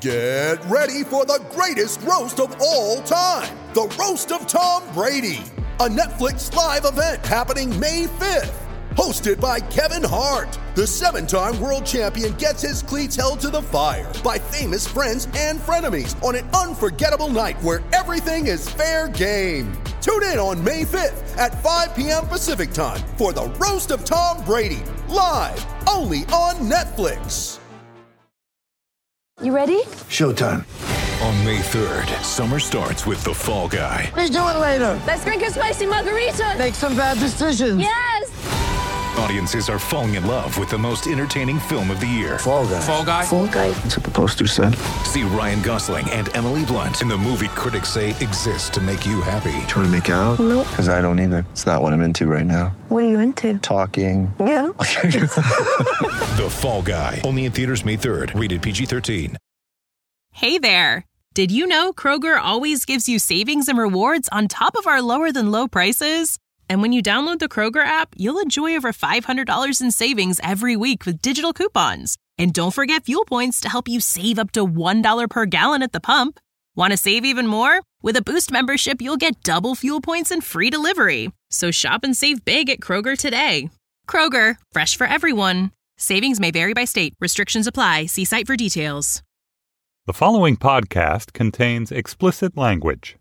Get ready for the greatest roast of all time, the Roast of Tom Brady, a Netflix live event happening May 5th. Hosted by Kevin Hart, the 7-time world champion gets his cleats held to the fire by famous friends and frenemies on an unforgettable night where everything is fair game. Tune in on May 5th at 5 p.m. Pacific time for the Roast of Tom Brady, live only on Netflix. You ready? Showtime. On May 3rd, summer starts with The Fall Guy. Let's do it later. Let's drink a spicy margarita. Make some bad decisions. Yes! Audiences are falling in love with the most entertaining film of the year. Fall Guy. Fall Guy? Fall Guy. That's what the poster said. See Ryan Gosling and Emily Blunt in the movie critics say exists to make you happy. Trying to make it out? Nope. Because I don't either. It's not what I'm into right now. What are you into? Talking. Yeah. The Fall Guy. Only in theaters May 3rd. Rated PG-13. Hey there. Did you know Kroger always gives you savings and rewards on top of our lower than low prices? And when you download the Kroger app, you'll enjoy over $500 in savings every week with digital coupons. And don't forget fuel points to help you save up to $1 per gallon at the pump. Want to save even more? With a Boost membership, you'll get double fuel points and free delivery. So shop and save big at Kroger today. Kroger, fresh for everyone. Savings may vary by state. Restrictions apply. See site for details. The following podcast contains explicit language.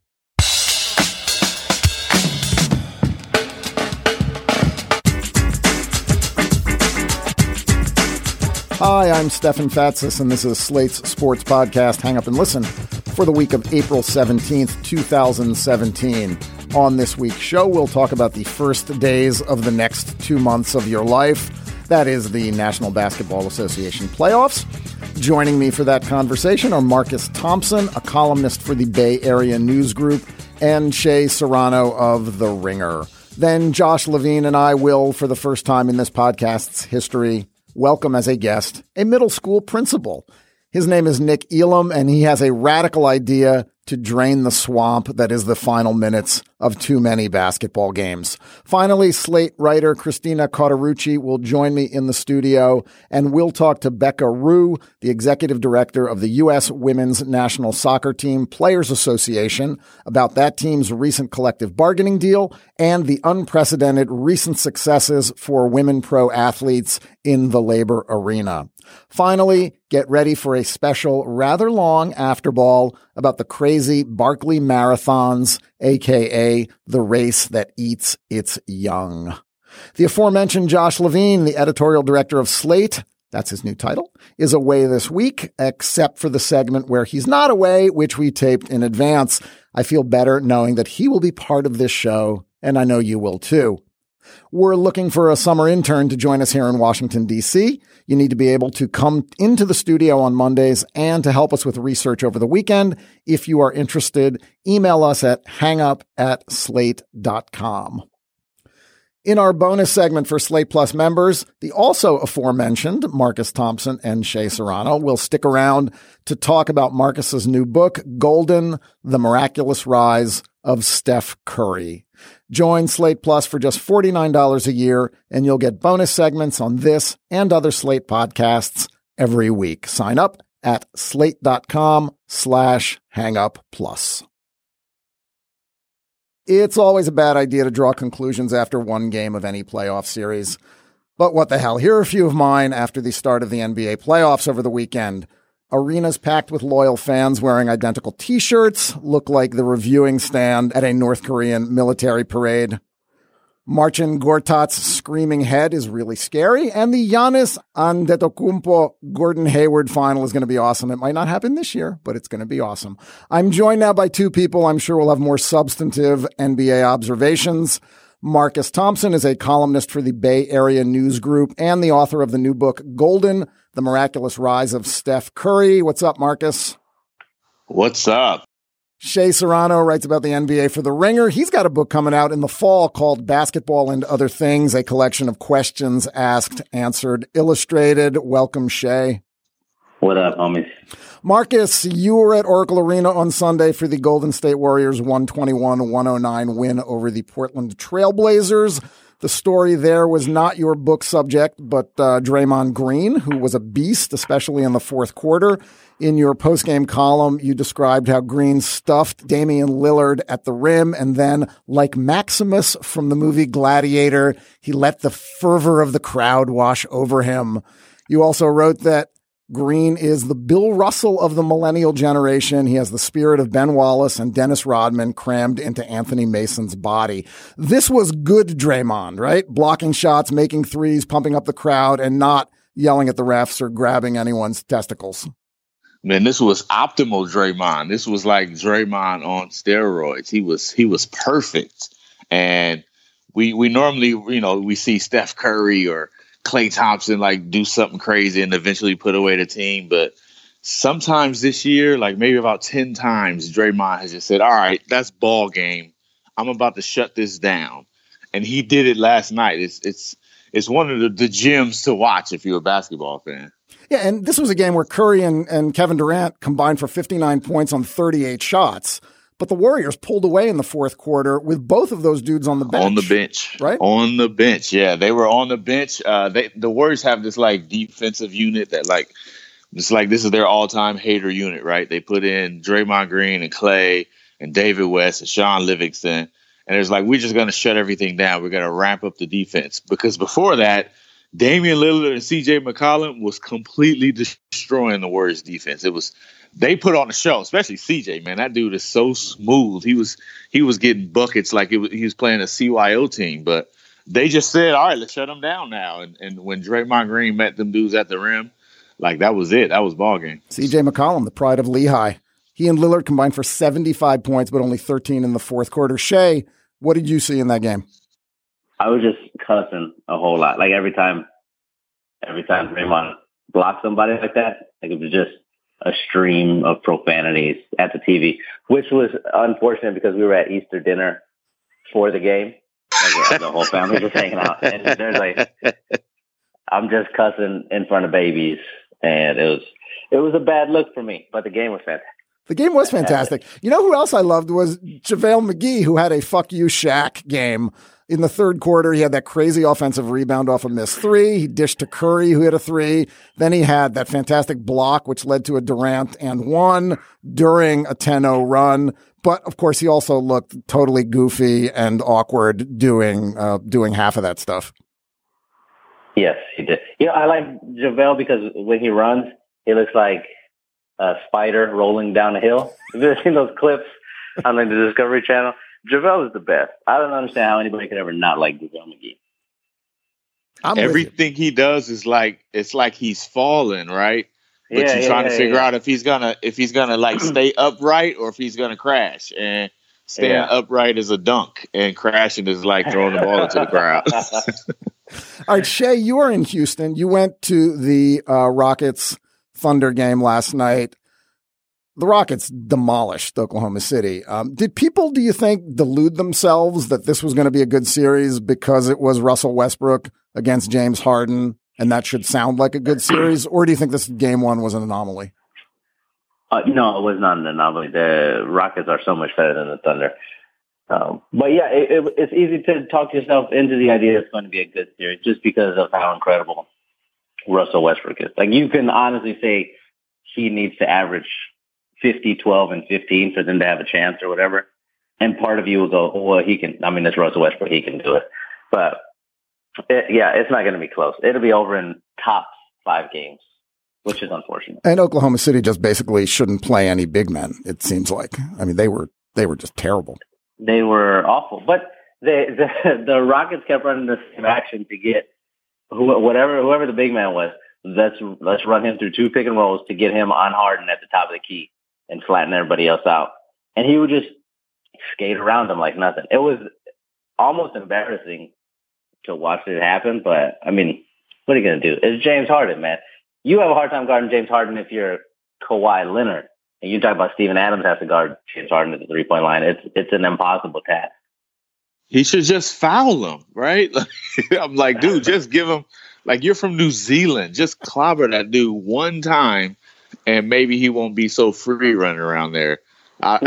Hi, I'm Stefan Fatsis, and this is Slate's sports podcast, Hang Up and Listen, for the week of April 17th, 2017. On this week's show, we'll talk about the first days of the next 2 months of your life. That is the National Basketball Association playoffs. Joining me for that conversation are Marcus Thompson, a columnist for the Bay Area News Group, and Shea Serrano of The Ringer. Then Josh Levine and I will, for the first time in this podcast's history, welcome as a guest a middle school principal. His name is Nick Elam, and he has a radical idea to drain the swamp that is the final minutes of too many basketball games. Finally, Slate writer Christina Cauterucci will join me in the studio, and we'll talk to Becca Rue, the executive director of the U.S. Women's National Soccer Team Players Association, about that team's recent collective bargaining deal and the unprecedented recent successes for women pro athletes in the labor arena. Finally, get ready for a special, rather long afterball about the crazy Barkley Marathons, a.k.a. the race that eats its young. The aforementioned Josh Levine, the editorial director of Slate, that's his new title, is away this week, except for the segment where he's not away, which we taped in advance. I feel better knowing that he will be part of this show, and I know you will too. We're looking for a summer intern to join us here in Washington, D.C. You need to be able to come into the studio on Mondays and to help us with research over the weekend. If you are interested, email us at hangup@slate.com. In our bonus segment for Slate Plus members, the also aforementioned Marcus Thompson and Shea Serrano will stick around to talk about Marcus's new book, Golden: The Miraculous Rise of Steph Curry. Join Slate Plus for just $49 a year, and you'll get bonus segments on this and other Slate podcasts every week. Sign up at slate.com/hangupplus. It's always a bad idea to draw conclusions after one game of any playoff series. But what the hell? Here are a few of mine after the start of the NBA playoffs over the weekend. Arenas packed with loyal fans wearing identical T-shirts look like the reviewing stand at a North Korean military parade. Marcin Gortat's screaming head is really scary, and the Giannis Antetokounmpo Gordon Hayward final is going to be awesome. It might not happen this year, but it's going to be awesome. I'm joined now by two people I'm sure will have more substantive NBA observations. Marcus Thompson is a columnist for the Bay Area News Group and the author of the new book, Golden: The Miraculous Rise of Steph Curry. What's up, Marcus? What's up? Shea Serrano writes about the NBA for The Ringer. He's got a book coming out in the fall called Basketball and Other Things, a collection of questions asked, answered, illustrated. Welcome, Shea. What up, homies? Marcus, you were at Oracle Arena on Sunday for the Golden State Warriors 121-109 win over the Portland Trailblazers. The story there was not your book subject, but Draymond Green, who was a beast, especially in the fourth quarter. In your postgame column, you described how Green stuffed Damian Lillard at the rim, and then, like Maximus from the movie Gladiator, he let the fervor of the crowd wash over him. You also wrote that Green is the Bill Russell of the millennial generation. He has the spirit of Ben Wallace and Dennis Rodman crammed into Anthony Mason's body. This was good Draymond, right? Blocking shots, making threes, pumping up the crowd, and not yelling at the refs or grabbing anyone's testicles. Man, this was optimal Draymond. This was like Draymond on steroids. He was perfect. And we normally, we see Steph Curry or Klay Thompson like do something crazy and eventually put away the team. But sometimes this year, like maybe about 10 times, Draymond has just said, all right, that's ball game. I'm about to shut this down. And he did it last night. It's one of the gems to watch if you're a basketball fan. Yeah, and this was a game where Curry and Kevin Durant combined for 59 points on 38 shots. But the Warriors pulled away in the fourth quarter with both of those dudes on the bench. On the bench. Right? On the bench, yeah. They were on the bench. The Warriors have this, like, defensive unit that, like, it's like this is their all-time hater unit, right? They put in Draymond Green and Klay and David West and Sean Livingston. And it's like, we're just going to shut everything down. We're going to ramp up the defense. Because before that, Damian Lillard and C.J. McCollum was completely destroying the Warriors defense. They put on a show, especially C.J., man. That dude is so smooth. He was getting buckets like he was playing a CYO team. But they just said, all right, let's shut him down now. And when Draymond Green met them dudes at the rim, like that was it. That was ball game. C.J. McCollum, the pride of Lehigh. He and Lillard combined for 75 points, but only 13 in the fourth quarter. Shay, what did you see in that game? I was just cussing a whole lot. Like every time Draymond blocked somebody like that, like it was just a stream of profanities at the TV, which was unfortunate because we were at Easter dinner for the game. Like, the whole family just hanging out. And there's like, I'm just cussing in front of babies. And it was a bad look for me, but the game was fantastic. The game was fantastic. You know who else I loved was JaVale McGee, who had a fuck you Shaq game. In the third quarter, he had that crazy offensive rebound off a missed three. He dished to Curry, who hit a three. Then he had that fantastic block, which led to a Durant and one during a 10-0 run. But, of course, he also looked totally goofy and awkward doing half of that stuff. Yes, he did. I like JaVale because when he runs, he looks like a spider rolling down a hill. Have you ever seen those clips on the Discovery Channel? JaVale is the best. I don't understand how anybody could ever not like JaVale McGee. Everything he does is like, it's like he's falling, right? But you're trying to figure out if he's gonna like stay upright or if he's gonna crash. And staying upright is a dunk, and crashing is like throwing the ball into the crowd. All right, Shay, you are in Houston. You went to the Rockets Thunder game last night. The Rockets demolished Oklahoma City. Did people, do you think, delude themselves that this was going to be a good series because it was Russell Westbrook against James Harden, and that should sound like a good series? Or do you think this game one was an anomaly? No, it was not an anomaly. The Rockets are so much better than the Thunder. But yeah, it's easy to talk yourself into the idea it's going to be a good series just because of how incredible Russell Westbrook is. Like, you can honestly say he needs to average 50, 12, and 15 for them to have a chance or whatever. And part of you will go, well, he can, I mean, it's Russell Westbrook, he can do it. But it's not going to be close. It'll be over in top 5 games, which is unfortunate. And Oklahoma City just basically shouldn't play any big men, it seems like. I mean, they were just terrible. They were awful. But the Rockets kept running the same action to get whoever the big man was. Let's run him through 2 pick and rolls to get him on Harden at the top of the key and flatten everybody else out. And he would just skate around them like nothing. It was almost embarrassing to watch it happen, but I mean, what are you going to do? It's James Harden, man. You have a hard time guarding James Harden if you're Kawhi Leonard. And you talk about Steven Adams has to guard James Harden at the 3-point line. It's an impossible task. He should just foul him, right? I'm like, dude, just give him, like, you're from New Zealand. Just clobber that dude one time, and maybe he won't be so free running around there.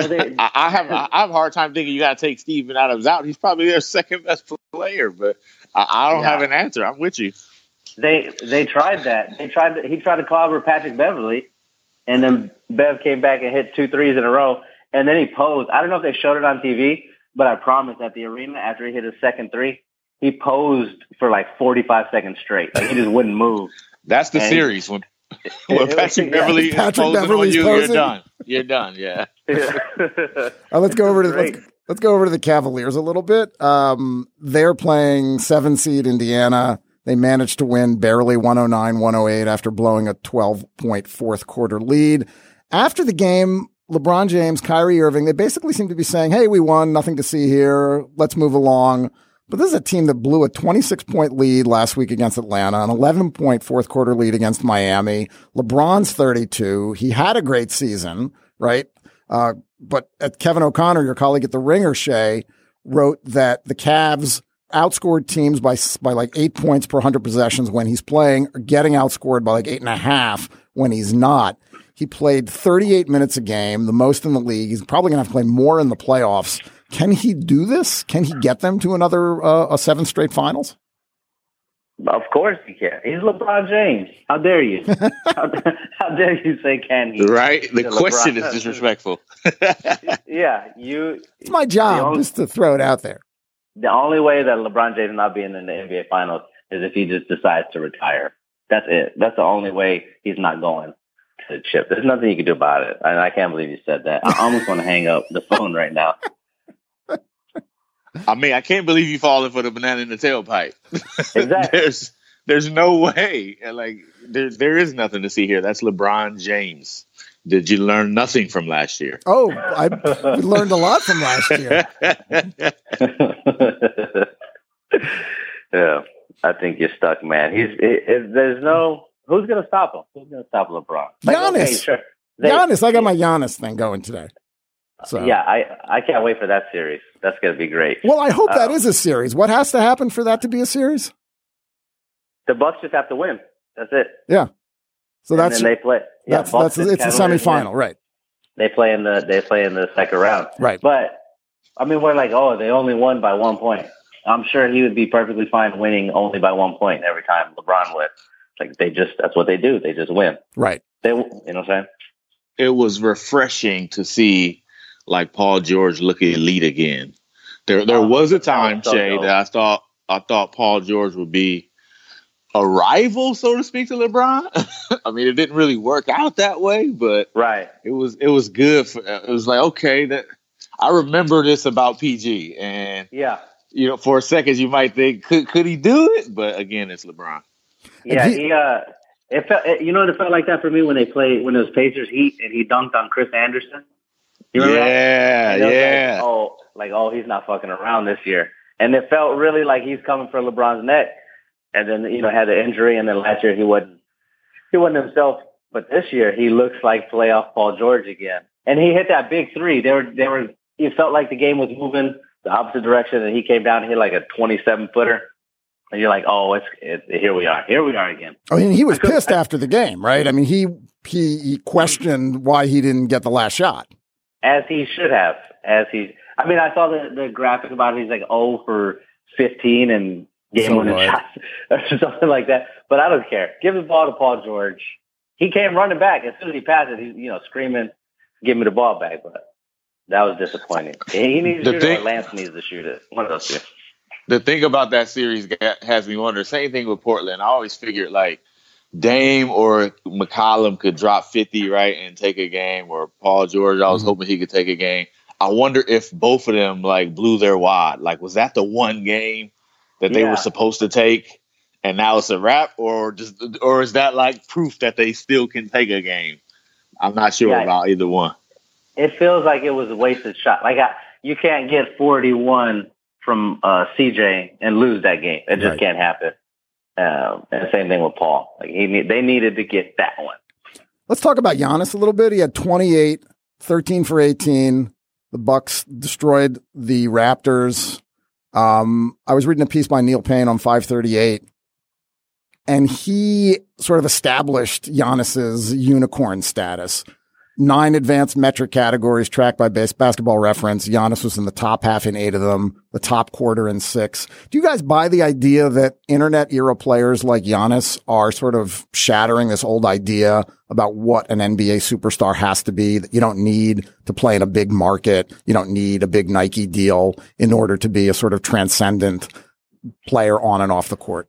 I have a hard time thinking you got to take Steven Adams out. He's probably their second best player, but I don't have an answer. I'm with you. They tried that. He tried to call over Patrick Beverly, and then Bev came back and hit 2 threes in a row, and then he posed. I don't know if they showed it on TV, but I promise at the arena after he hit his second three, he posed for like 45 seconds straight. Like he just wouldn't move. That's the series when Patrick Beverly is posing on you, you're done. You're done. Yeah. Let's go over to the Cavaliers a little bit. They're playing 7 seed Indiana. They managed to win barely 109-108 after blowing a 12-point fourth quarter lead. After the game, LeBron James, Kyrie Irving, they basically seem to be saying, hey, we won, nothing to see here. Let's move along. But this is a team that blew a 26-point lead last week against Atlanta, an 11-point fourth quarter lead against Miami. LeBron's 32. He had a great season, right? But Kevin O'Connor, your colleague at The Ringer, Shea, wrote that the Cavs outscored teams by like 8 points per 100 possessions when he's playing, or getting outscored by like 8.5 when he's not. He played 38 minutes a game, the most in the league. He's probably going to have to play more in the playoffs. Can he do this? Can he get them to another a 7th straight finals? Of course he can. He's LeBron James. How dare you? How dare you say can he? Right. The question is disrespectful. Yeah, it's my job just to throw it out there. The only way that LeBron James not being in the NBA Finals is if he just decides to retire. That's it. That's the only way he's not going to the chip. There's nothing you can do about it. And I can't believe you said that. I almost want to hang up the phone right now. I mean, I can't believe you falling for the banana in the tailpipe. Exactly. There's no way. Like there is nothing to see here. That's LeBron James. Did you learn nothing from last year? Oh, we learned a lot from last year. Yeah, I think you're stuck, man. There's no who's going to stop him? Who's going to stop LeBron? Giannis. Okay, sure. Giannis. I got my Giannis thing going today. So yeah, I can't wait for that series. That's going to be great. Well, I hope that is a series. What has to happen for that to be a series? The Bucks just have to win. That's it. Yeah. So and then they play. Yeah, it's a semifinal, right? They play in the second round, right? But I mean, we're like, oh, they only won by 1 point. I'm sure he would be perfectly fine winning only by 1 point every time LeBron wins. Like that's what they do. They just win, right? You know what I'm saying? It was refreshing to see like Paul George look elite again. There was a time, Shay, that I thought Paul George would be a rival, so to speak, to LeBron. I mean, it didn't really work out that way, but right, it was good. It was like, okay, that I remember this about PG, and yeah, for a second you might think, could he do it? But again, it's LeBron. Yeah, it felt like that for me when it was Pacers Heat and he dunked on Chris Anderson. You remember that? Yeah. He's not fucking around this year, and it felt really like he's coming for LeBron's neck. And then, had the injury, and then last year he wasn't himself. But this year he looks like playoff Paul George again. And he hit that big three. It felt like the game was moving the opposite direction, and he came down and hit like a 27-footer. And you're like, oh, here we are again. I mean, he was pissed after the game, right? I mean, he questioned why he didn't get the last shot. As he should have. I saw the graphic about it. He's like 0 for 15 and game-winning shots or something like that. But I don't care. Give the ball to Paul George. He came running back. As soon as he passed it, he's screaming, give me the ball back. But that was disappointing. He needs to shoot it, or Lance needs to shoot it. One of those two. The thing about that series has me wonder, same thing with Portland. I always figured like Dame or McCollum could drop 50, right, and take a game, or Paul George, I was hoping he could take a game. I wonder if both of them like blew their wad. Like, was that the one game that they were supposed to take, and now it's a wrap, or is that like proof that they still can take a game? I'm not sure about either one. It feels like it was a wasted shot. Like you can't get 41 from CJ and lose that game. It just can't happen. And the same thing with Paul. Like they needed to get that one. Let's talk about Giannis a little bit. He had 28, 13 for 18. The Bucks destroyed the Raptors. I was reading a piece by Neil Payne on 538, and he sort of established Giannis's unicorn status. 9 advanced metric categories tracked by Basketball Reference. Giannis was in the top half in 8 of them, the top quarter in 6. Do you guys buy the idea that internet era players like Giannis are sort of shattering this old idea about what an NBA superstar has to be, that you don't need to play in a big market, you don't need a big Nike deal in order to be a sort of transcendent player on and off the court?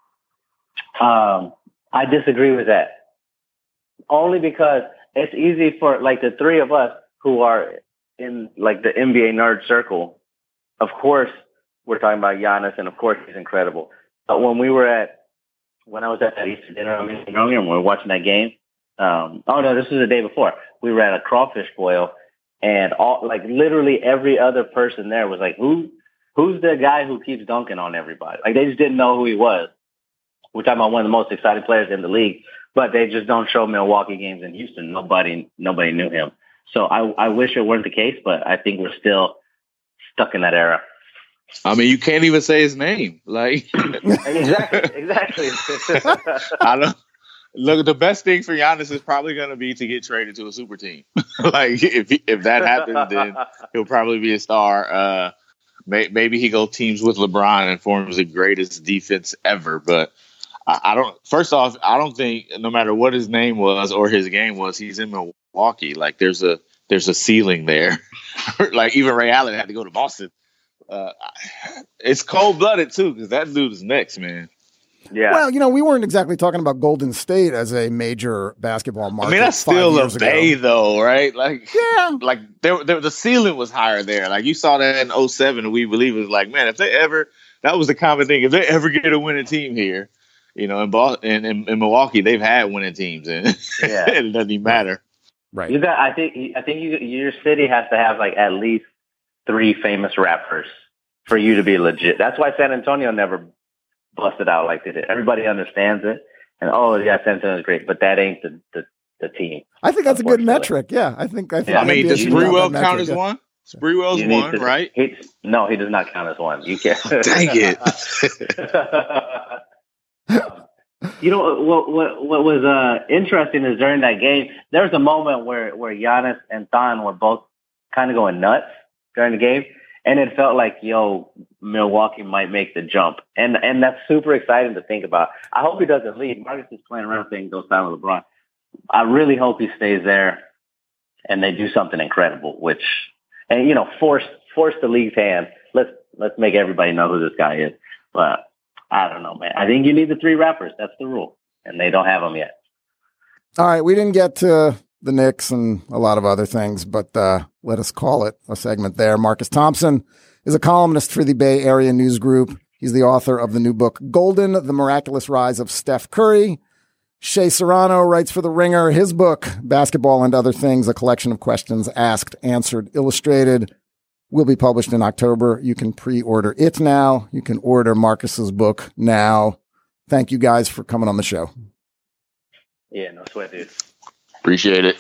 I disagree with that. Only because it's easy for like the three of us who are in like the NBA nerd circle. Of course, we're talking about Giannis, and of course he's incredible. But when I was at that Easter dinner and we were watching that game. This was the day before. We were at a crawfish boil, and literally every other person there was like, "Who's the guy who keeps dunking on everybody?" Like they just didn't know who he was. We're talking about one of the most exciting players in the league, but they just don't show Milwaukee games in Houston. Nobody knew him. So I wish it weren't the case, but I think we're still stuck in that era. I mean, you can't even say his name. Like exactly. I don't look. The best thing for Giannis is probably going to be to get traded to a super team. Like if that happens, then he'll probably be a star. Maybe he goes teams with LeBron and forms the greatest defense ever, but. First off, I don't think no matter what his name was or his game was, he's in Milwaukee. Like there's a ceiling there. Like even Ray Allen had to go to Boston. It's cold-blooded too, because that dude is next, man. Yeah. Well, we weren't exactly talking about Golden State as a major basketball market. I mean, that's still a Bay, though, right? Like, yeah. Like the ceiling was higher there. Like you saw that in 2007, we believe it was like, man, that was the common thing. If they ever get a winning team here. In Milwaukee, they've had winning teams, and it doesn't even matter. Right. I think your city has to have like at least 3 famous rappers for you to be legit. That's why San Antonio never busted out like they did. Everybody understands it, and San Antonio is great, but that ain't the team. I think that's a good metric. Yeah, I think. I mean, does Sprewell count as one? Sprewell's one, right? No, he does not count as one. You can't. Dang it. What was interesting is during that game, there was a moment where Giannis and Thon were both kind of going nuts during the game, and it felt like, Milwaukee might make the jump, and that's super exciting to think about. I hope he doesn't leave. Marcus is playing around saying goes down with LeBron. I really hope he stays there, and they do something incredible, force the league's hand. Let's make everybody know who this guy is, but. I don't know, man. I think you need the 3 rappers. That's the rule. And they don't have them yet. All right. We didn't get to the Knicks and a lot of other things, but let us call it a segment there. Marcus Thompson is a columnist for the Bay Area News Group. He's the author of the new book, Golden, The Miraculous Rise of Steph Curry. Shea Serrano writes for The Ringer. His book, Basketball and Other Things, a collection of questions asked, answered, illustrated, will be published in October. You can pre-order it now. You can order Marcus's book now. Thank you guys for coming on the show. Yeah, no sweat, dude. Appreciate it.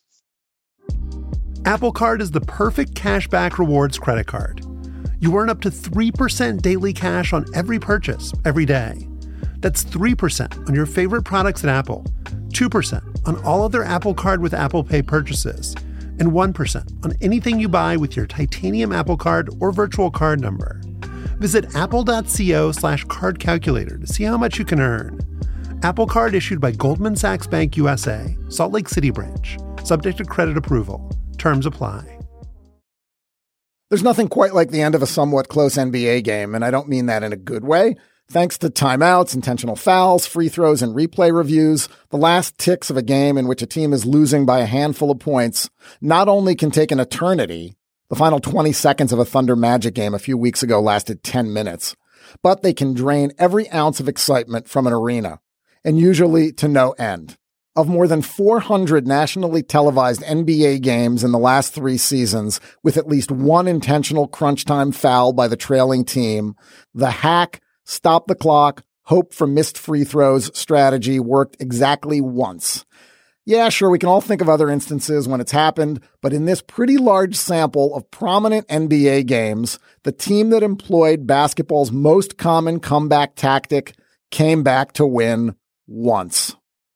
Apple Card is the perfect cashback rewards credit card. You earn up to 3% daily cash on every purchase, every day. That's 3% on your favorite products at Apple, 2% on all other Apple Card with Apple Pay purchases, and 1% on anything you buy with your titanium Apple Card or virtual card number. Visit apple.co/card calculator to see how much you can earn. Apple Card issued by Goldman Sachs Bank USA, Salt Lake City branch. Subject to credit approval. Terms apply. There's nothing quite like the end of a somewhat close NBA game, and I don't mean that in a good way. Thanks to timeouts, intentional fouls, free throws, and replay reviews, the last ticks of a game in which a team is losing by a handful of points not only can take an eternity, the final 20 seconds of a Thunder Magic game a few weeks ago lasted 10 minutes, but they can drain every ounce of excitement from an arena, and usually to no end. Of more than 400 nationally televised NBA games in the last 3 seasons, with at least one intentional crunch time foul by the trailing team, the hack, stop the clock, hope for missed free throws strategy worked exactly once. Yeah, sure, we can all think of other instances when it's happened, but in this pretty large sample of prominent NBA games, the team that employed basketball's most common comeback tactic came back to win once.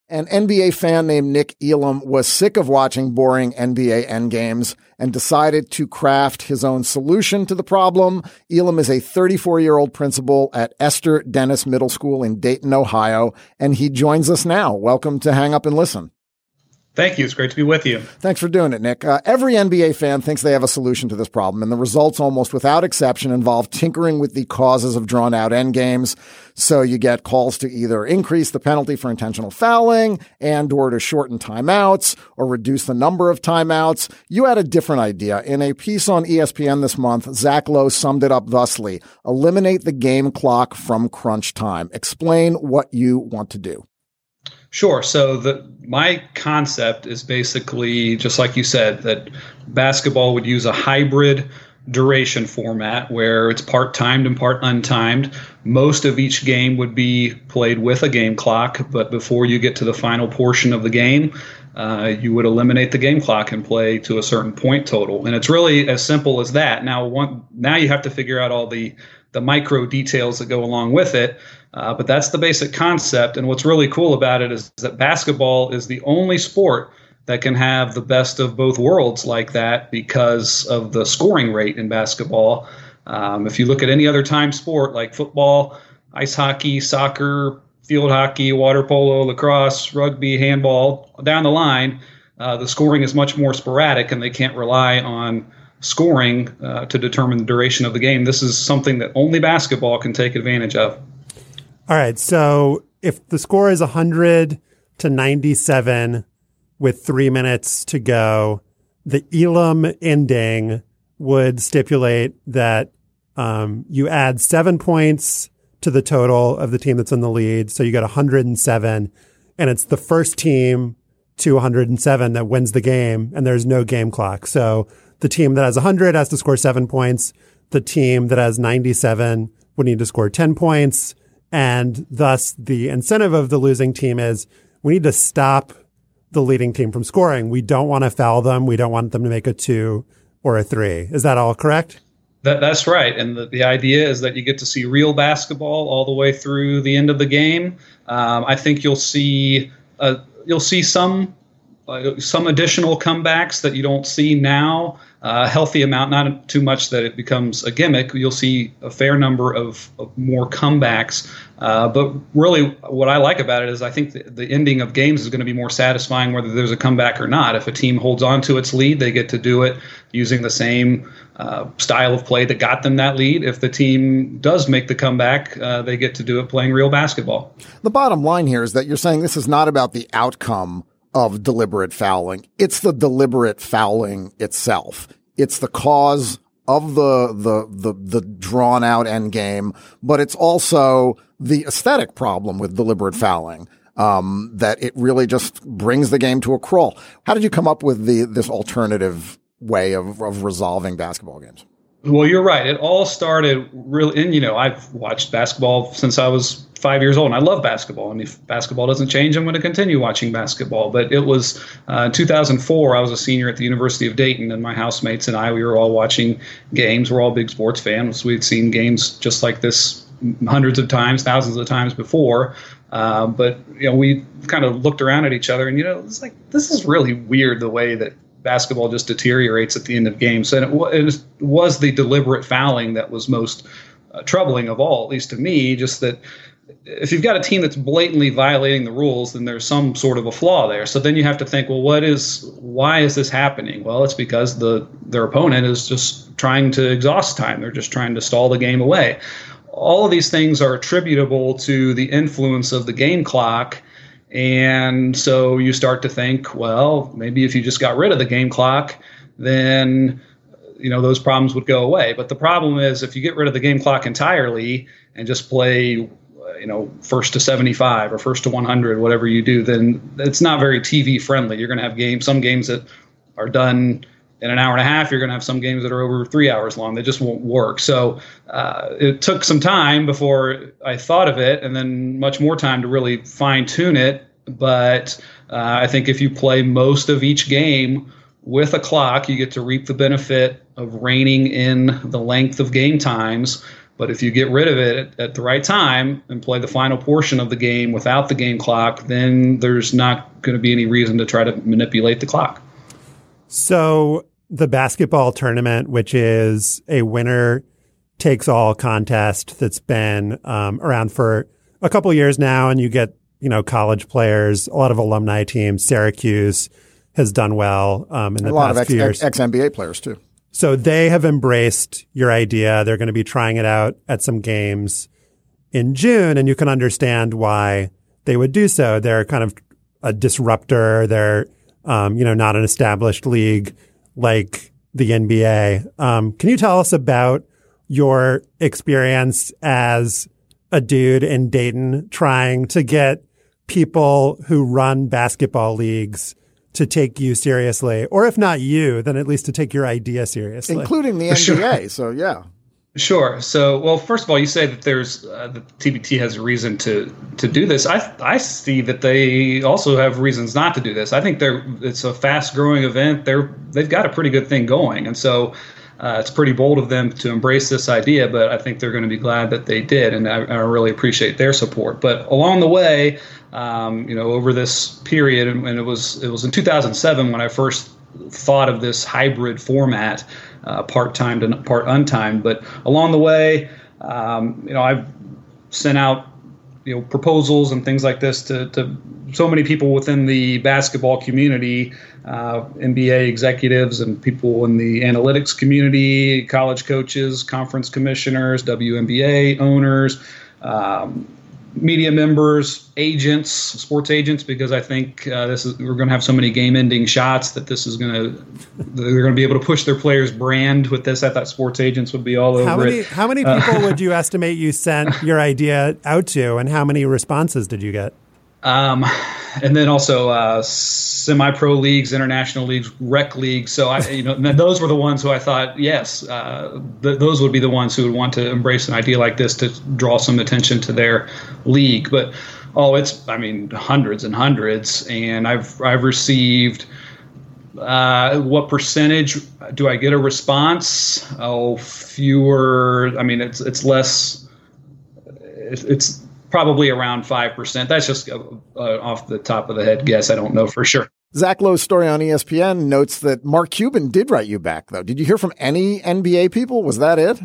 An NBA fan named Nick Elam was sick of watching boring NBA endgames and decided to craft his own solution to the problem. Elam is a 34-year-old principal at Esther Dennis Middle School in Dayton, Ohio, and he joins us now. Welcome to Hang Up and Listen. Thank you. It's great to be with you. Thanks for doing it, Nick. Every NBA fan thinks they have a solution to this problem, and the results almost without exception involve tinkering with the causes of drawn-out endgames. So you get calls to either increase the penalty for intentional fouling and or to shorten timeouts or reduce the number of timeouts. You had a different idea. In a piece on ESPN this month, Zach Lowe summed it up thusly: eliminate the game clock from crunch time. Explain what you want to do. Sure. So my concept is basically, just like you said, that basketball would use a hybrid duration format where it's part timed and part untimed. Most of each game would be played with a game clock, but before you get to the final portion of the game, you would eliminate the game clock and play to a certain point total. And it's really as simple as that. Now you have to figure out all the micro details that go along with it. But that's the basic concept. And what's really cool about it is that basketball is the only sport that can have the best of both worlds like that because of the scoring rate in basketball. If you look at any other time sport like football, ice hockey, soccer, field hockey, water polo, lacrosse, rugby, handball, down the line, the scoring is much more sporadic and they can't rely on scoring to determine the duration of the game. This is something that only basketball can take advantage of. All right. So if the score is 100-97 with 3 minutes to go, the Elam ending would stipulate that you add 7 points to the total of the team that's in the lead. So you got 107, and it's the first team to 107 that wins the game, and there's no game clock. So the team that has 100 has to score 7 points. The team that has 97 would need to score 10 points. And thus the incentive of the losing team is we need to stop the leading team from scoring. We don't want to foul them. We don't want them to make a 2 or a 3. Is that all correct? That's right. And the idea is that you get to see real basketball all the way through the end of the game. I think you'll see some additional comebacks that you don't see now. A healthy amount, not too much that it becomes a gimmick. You'll see a fair number of more comebacks. But really what I like about it is I think the ending of games is going to be more satisfying whether there's a comeback or not. If a team holds on to its lead, they get to do it using the same style of play that got them that lead. If the team does make the comeback, they get to do it playing real basketball. The bottom line here is that you're saying this is not about the outcome of deliberate fouling. It's the deliberate fouling itself. It's the cause of the drawn out end game, but it's also the aesthetic problem with deliberate fouling, that it really just brings the game to a crawl. How did you come up with this alternative way of resolving basketball games? Well, you're right. It all started really, and I've watched basketball since I was 5 years old, and I love basketball. And if basketball doesn't change, I'm going to continue watching basketball. But it was 2004. I was a senior at the University of Dayton, and my housemates and I, we were all watching games. We're all big sports fans. We'd seen games just like this hundreds of times, thousands of times before. But we kind of looked around at each other, and it's like, this is really weird the way that basketball just deteriorates at the end of games. And it was the deliberate fouling that was most troubling of all, at least to me, just that if you've got a team that's blatantly violating the rules, then there's some sort of a flaw there. So then you have to think, well, why is this happening? Well, it's because their opponent is just trying to exhaust time. They're just trying to stall the game away. All of these things are attributable to the influence of the game clock. And so you start to think, well, maybe if you just got rid of the game clock, then those problems would go away. But the problem is if you get rid of the game clock entirely and just play first to 75 or first to 100, whatever you do, then it's not very TV friendly. You're going to have some games that are done in an hour and a half. You're going to have some games that are over 3 hours long. They just won't work. So it took some time before I thought of it, and then much more time to really fine tune it. But I think if you play most of each game with a clock, you get to reap the benefit of reining in the length of game times. But if you get rid of it at the right time and play the final portion of the game without the game clock, then there's not going to be any reason to try to manipulate the clock. So the basketball tournament, which is a winner-takes-all contest that's been around for a couple years now, and you get, college players, a lot of alumni teams. Syracuse has done well in the past few years. A lot of ex-NBA players, too. So they have embraced your idea. They're going to be trying it out at some games in June, and you can understand why they would do so. They're kind of a disruptor. They're, not an established league like the NBA. Can you tell us about your experience as a dude in Dayton trying to get people who run basketball leagues to take you seriously, or if not you, then at least to take your idea seriously, including the NBA. Sure. So, yeah. Sure. So, well, first of all, you say that there's the TBT has a reason to do this. I see that they also have reasons not to do this. I think it's a fast growing event. They've got a pretty good thing going, and so it's pretty bold of them to embrace this idea. But I think they're going to be glad that they did, and I really appreciate their support. But along the way, over this period, and it was in 2007 when I first thought of this hybrid format, part-time to part-untimed. But along the way, I've sent out, proposals and things like this to so many people within the basketball community, NBA executives and people in the analytics community, college coaches, conference commissioners, WNBA owners, media members, agents, sports agents, because I think we're going to have so many game-ending shots that they're going to be able to push their players' brand with this. I thought sports agents would be all over it. How many people would you estimate you sent your idea out to, and how many responses did you get? And then also semi-pro leagues, international leagues, rec leagues. So those were the ones who I thought, yes, those would be the ones who would want to embrace an idea like this to draw some attention to their league. But it's hundreds and hundreds, and I've received. What percentage do I get a response? Fewer. It's less. It's probably around 5%. That's just off the top of the head guess. I don't know for sure. Zach Lowe's story on ESPN notes that Mark Cuban did write you back, though. Did you hear from any NBA people? Was that it?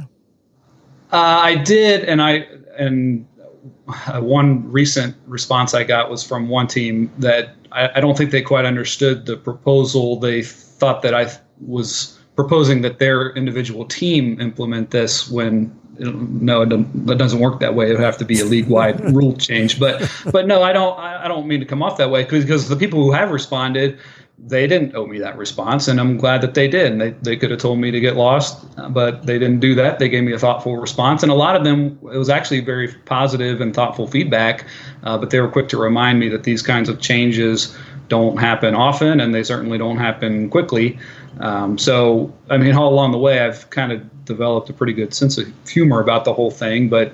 I did, and one recent response I got was from one team that I don't think they quite understood the proposal. They thought that I was proposing that their individual team implement this when no, it doesn't work that way. It would have to be a league-wide rule change. But no, I don't mean to come off that way because the people who have responded, they didn't owe me that response, and I'm glad that they did. And they could have told me to get lost, but they didn't do that. They gave me a thoughtful response, and a lot of them, it was actually very positive and thoughtful feedback. But they were quick to remind me that these kinds of changes don't happen often, and they certainly don't happen quickly. So all along the way, I've kind of developed a pretty good sense of humor about the whole thing. But,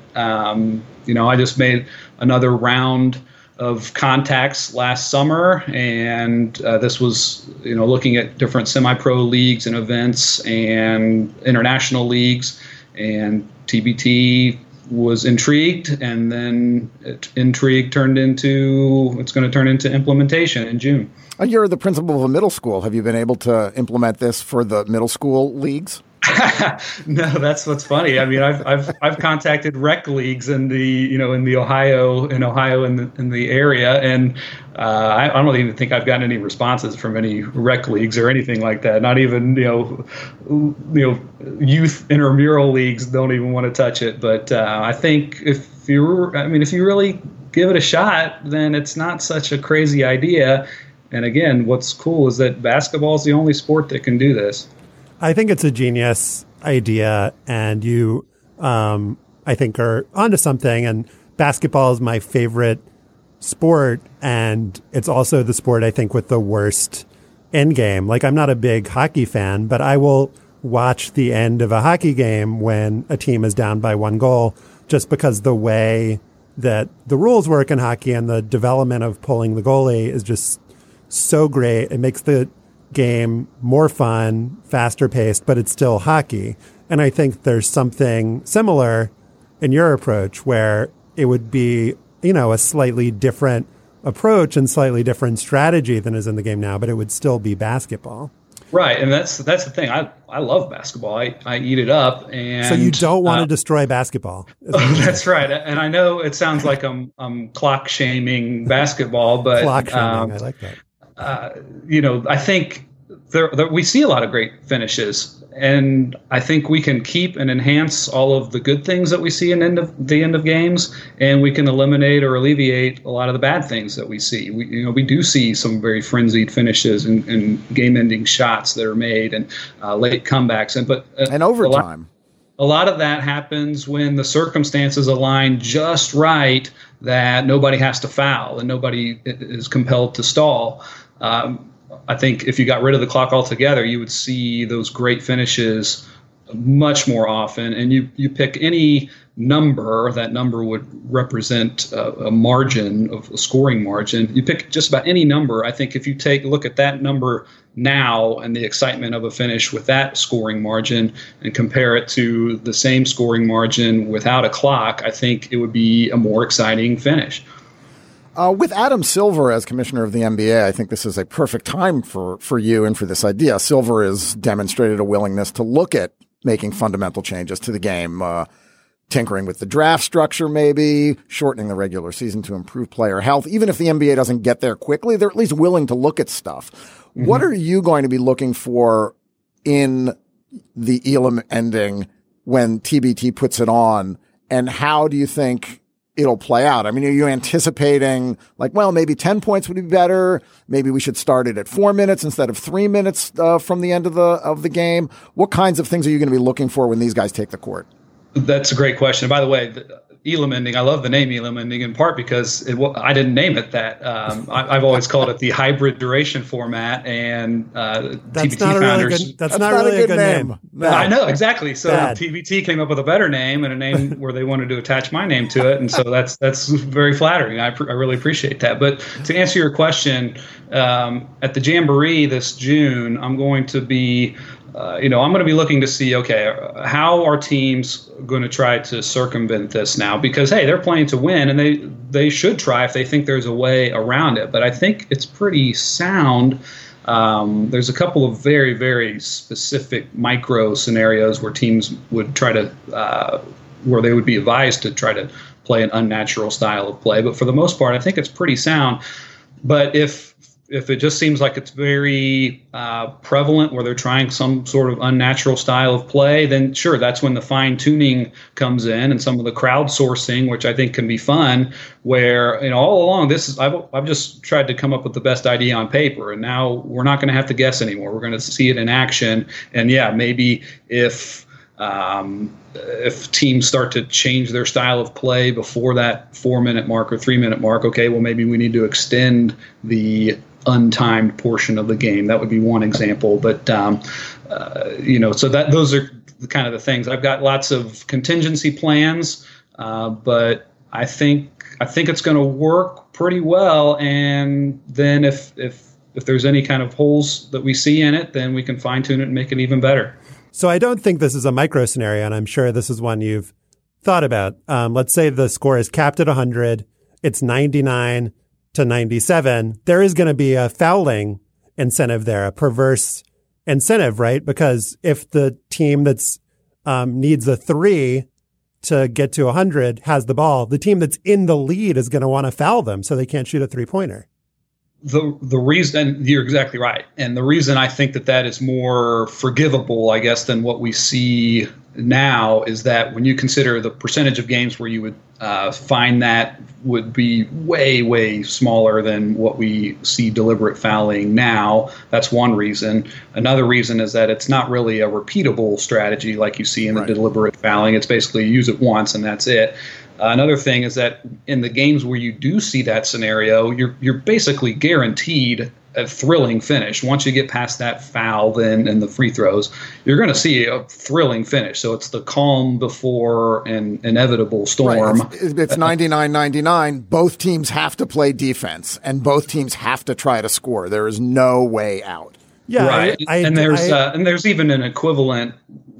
I just made another round of contacts last summer, and this was, looking at different semi-pro leagues and events and international leagues, and TBT was intrigued, and then intrigue it's going to turn into implementation in June. You're the principal of a middle school. Have you been able to implement this for the middle school leagues? No, that's what's funny. I've contacted rec leagues in the Ohio in the area, and I don't even think I've gotten any responses from any rec leagues or anything like that. Not even youth intramural leagues don't even want to touch it. But I think if you really give it a shot, then it's not such a crazy idea. And again, what's cool is that basketball is the only sport that can do this. I think it's a genius idea, and you, I think, are onto something. And basketball is my favorite sport, and it's also the sport, I think, with the worst end game. Like, I'm not a big hockey fan, but I will watch the end of a hockey game when a team is down by 1 goal, just because the way that the rules work in hockey and the development of pulling the goalie is just so great. It makes the game more fun, faster paced, but it's still hockey. And I think there's something similar in your approach, where it would be, a slightly different approach and slightly different strategy than is in the game now, but it would still be basketball. Right, and that's the thing. I love basketball. I eat it up, and so you don't want to destroy basketball. That's right. And I know it sounds like I'm clock shaming basketball, but clock shaming, I like that. I think we see a lot of great finishes, and I think we can keep and enhance all of the good things that we see in the end of games, and we can eliminate or alleviate a lot of the bad things that we see. We do see some very frenzied finishes and game-ending shots that are made, and late comebacks, and overtime. A lot of that happens when the circumstances align just right that nobody has to foul and nobody is compelled to stall. I think if you got rid of the clock altogether, you would see those great finishes much more often. And you pick any number, that number would represent a margin, of a scoring margin. You pick just about any number. I think if you take a look at that number now and the excitement of a finish with that scoring margin and compare it to the same scoring margin without a clock, I think it would be a more exciting finish. With Adam Silver as commissioner of the NBA, I think this is a perfect time for you and for this idea. Silver has demonstrated a willingness to look at making fundamental changes to the game, tinkering with the draft structure, maybe shortening the regular season to improve player health. Even if the NBA doesn't get there quickly, they're at least willing to look at stuff. Mm-hmm. What are you going to be looking for in the Elam ending when TBT puts it on, and how do you think it'll play out? I mean, are you anticipating maybe 10 points would be better? Maybe we should start it at 4 minutes instead of 3 minutes from the end of the game. What kinds of things are you going to be looking for when these guys take the court? That's a great question. By the way, Elam ending, I love the name Elam ending in part because I didn't name it that. I've always called it the hybrid duration format, and that's TBT not founders. That's not really a good name. No. I know, exactly. So Bad. TBT came up with a better name, and a name where they wanted to attach my name to it, and so that's very flattering. I really appreciate that. But to answer your question, at the Jamboree this June, I'm going to be I'm going to be looking to see, okay, how are teams going to try to circumvent this now? Because, hey, they're playing to win, and they should try if they think there's a way around it. But I think it's pretty sound. There's a couple of very, very specific micro scenarios where teams would try to where they would be advised to try to play an unnatural style of play. But for the most part, I think it's pretty sound. But if it just seems like it's very prevalent where they're trying some sort of unnatural style of play, then sure, that's when the fine-tuning comes in and some of the crowdsourcing, which I think can be fun, where all along I've just tried to come up with the best idea on paper, and now we're not going to have to guess anymore. We're going to see it in action. And yeah, maybe if teams start to change their style of play before that 4-minute mark or 3-minute mark, okay, well, maybe we need to extend the untimed portion of the game. That would be one example. But, so those are the kind of the things. I've got lots of contingency plans, but I think it's going to work pretty well. And then if there's any kind of holes that we see in it, then we can fine tune it and make it even better. So I don't think this is a micro scenario, and I'm sure this is one you've thought about. Let's say the score is capped at 100. It's 99 to 97. There is going to be a fouling incentive there, a perverse incentive, right? Because if the team that's needs a 3 to get to 100 has the ball, the team that's in the lead is going to want to foul them so they can't shoot a 3-pointer. The reason, you're exactly right. And the reason I think that is more forgivable, I guess, than what we see now is that when you consider the percentage of games where you would find that would be way, way smaller than what we see deliberate fouling now. That's one reason. Another reason is that it's not really a repeatable strategy like you see in the deliberate fouling. It's basically use it once and that's it. Another thing is that in the games where you do see that scenario, you're basically guaranteed a thrilling finish. Once you get past that foul then and the free throws, you're going to see a thrilling finish. So it's the calm before an inevitable storm. Right. It's 99-99. Both teams have to play defense, and both teams have to try to score. There is no way out. Yeah, right. And there's even an equivalent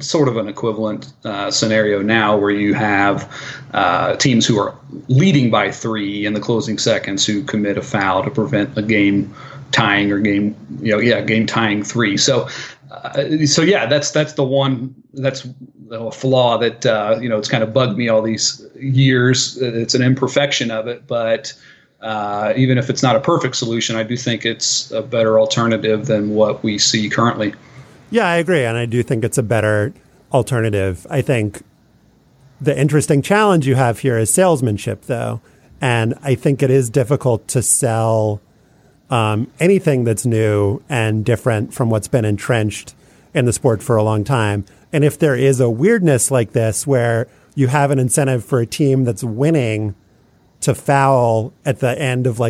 scenario now where you have teams who are leading by 3 in the closing seconds who commit a foul to prevent a game tying or game tying 3. So yeah, that's the one that's a flaw that it's kind of bugged me all these years. It's an imperfection of it, but even if it's not a perfect solution, I do think it's a better alternative than what we see currently. Yeah, I agree. And I do think it's a better alternative. I think the interesting challenge you have here is salesmanship, though. And I think it is difficult to sell anything that's new and different from what's been entrenched in the sport for a long time. And if there is a weirdness like this where you have an incentive for a team that's winning to foul at the end of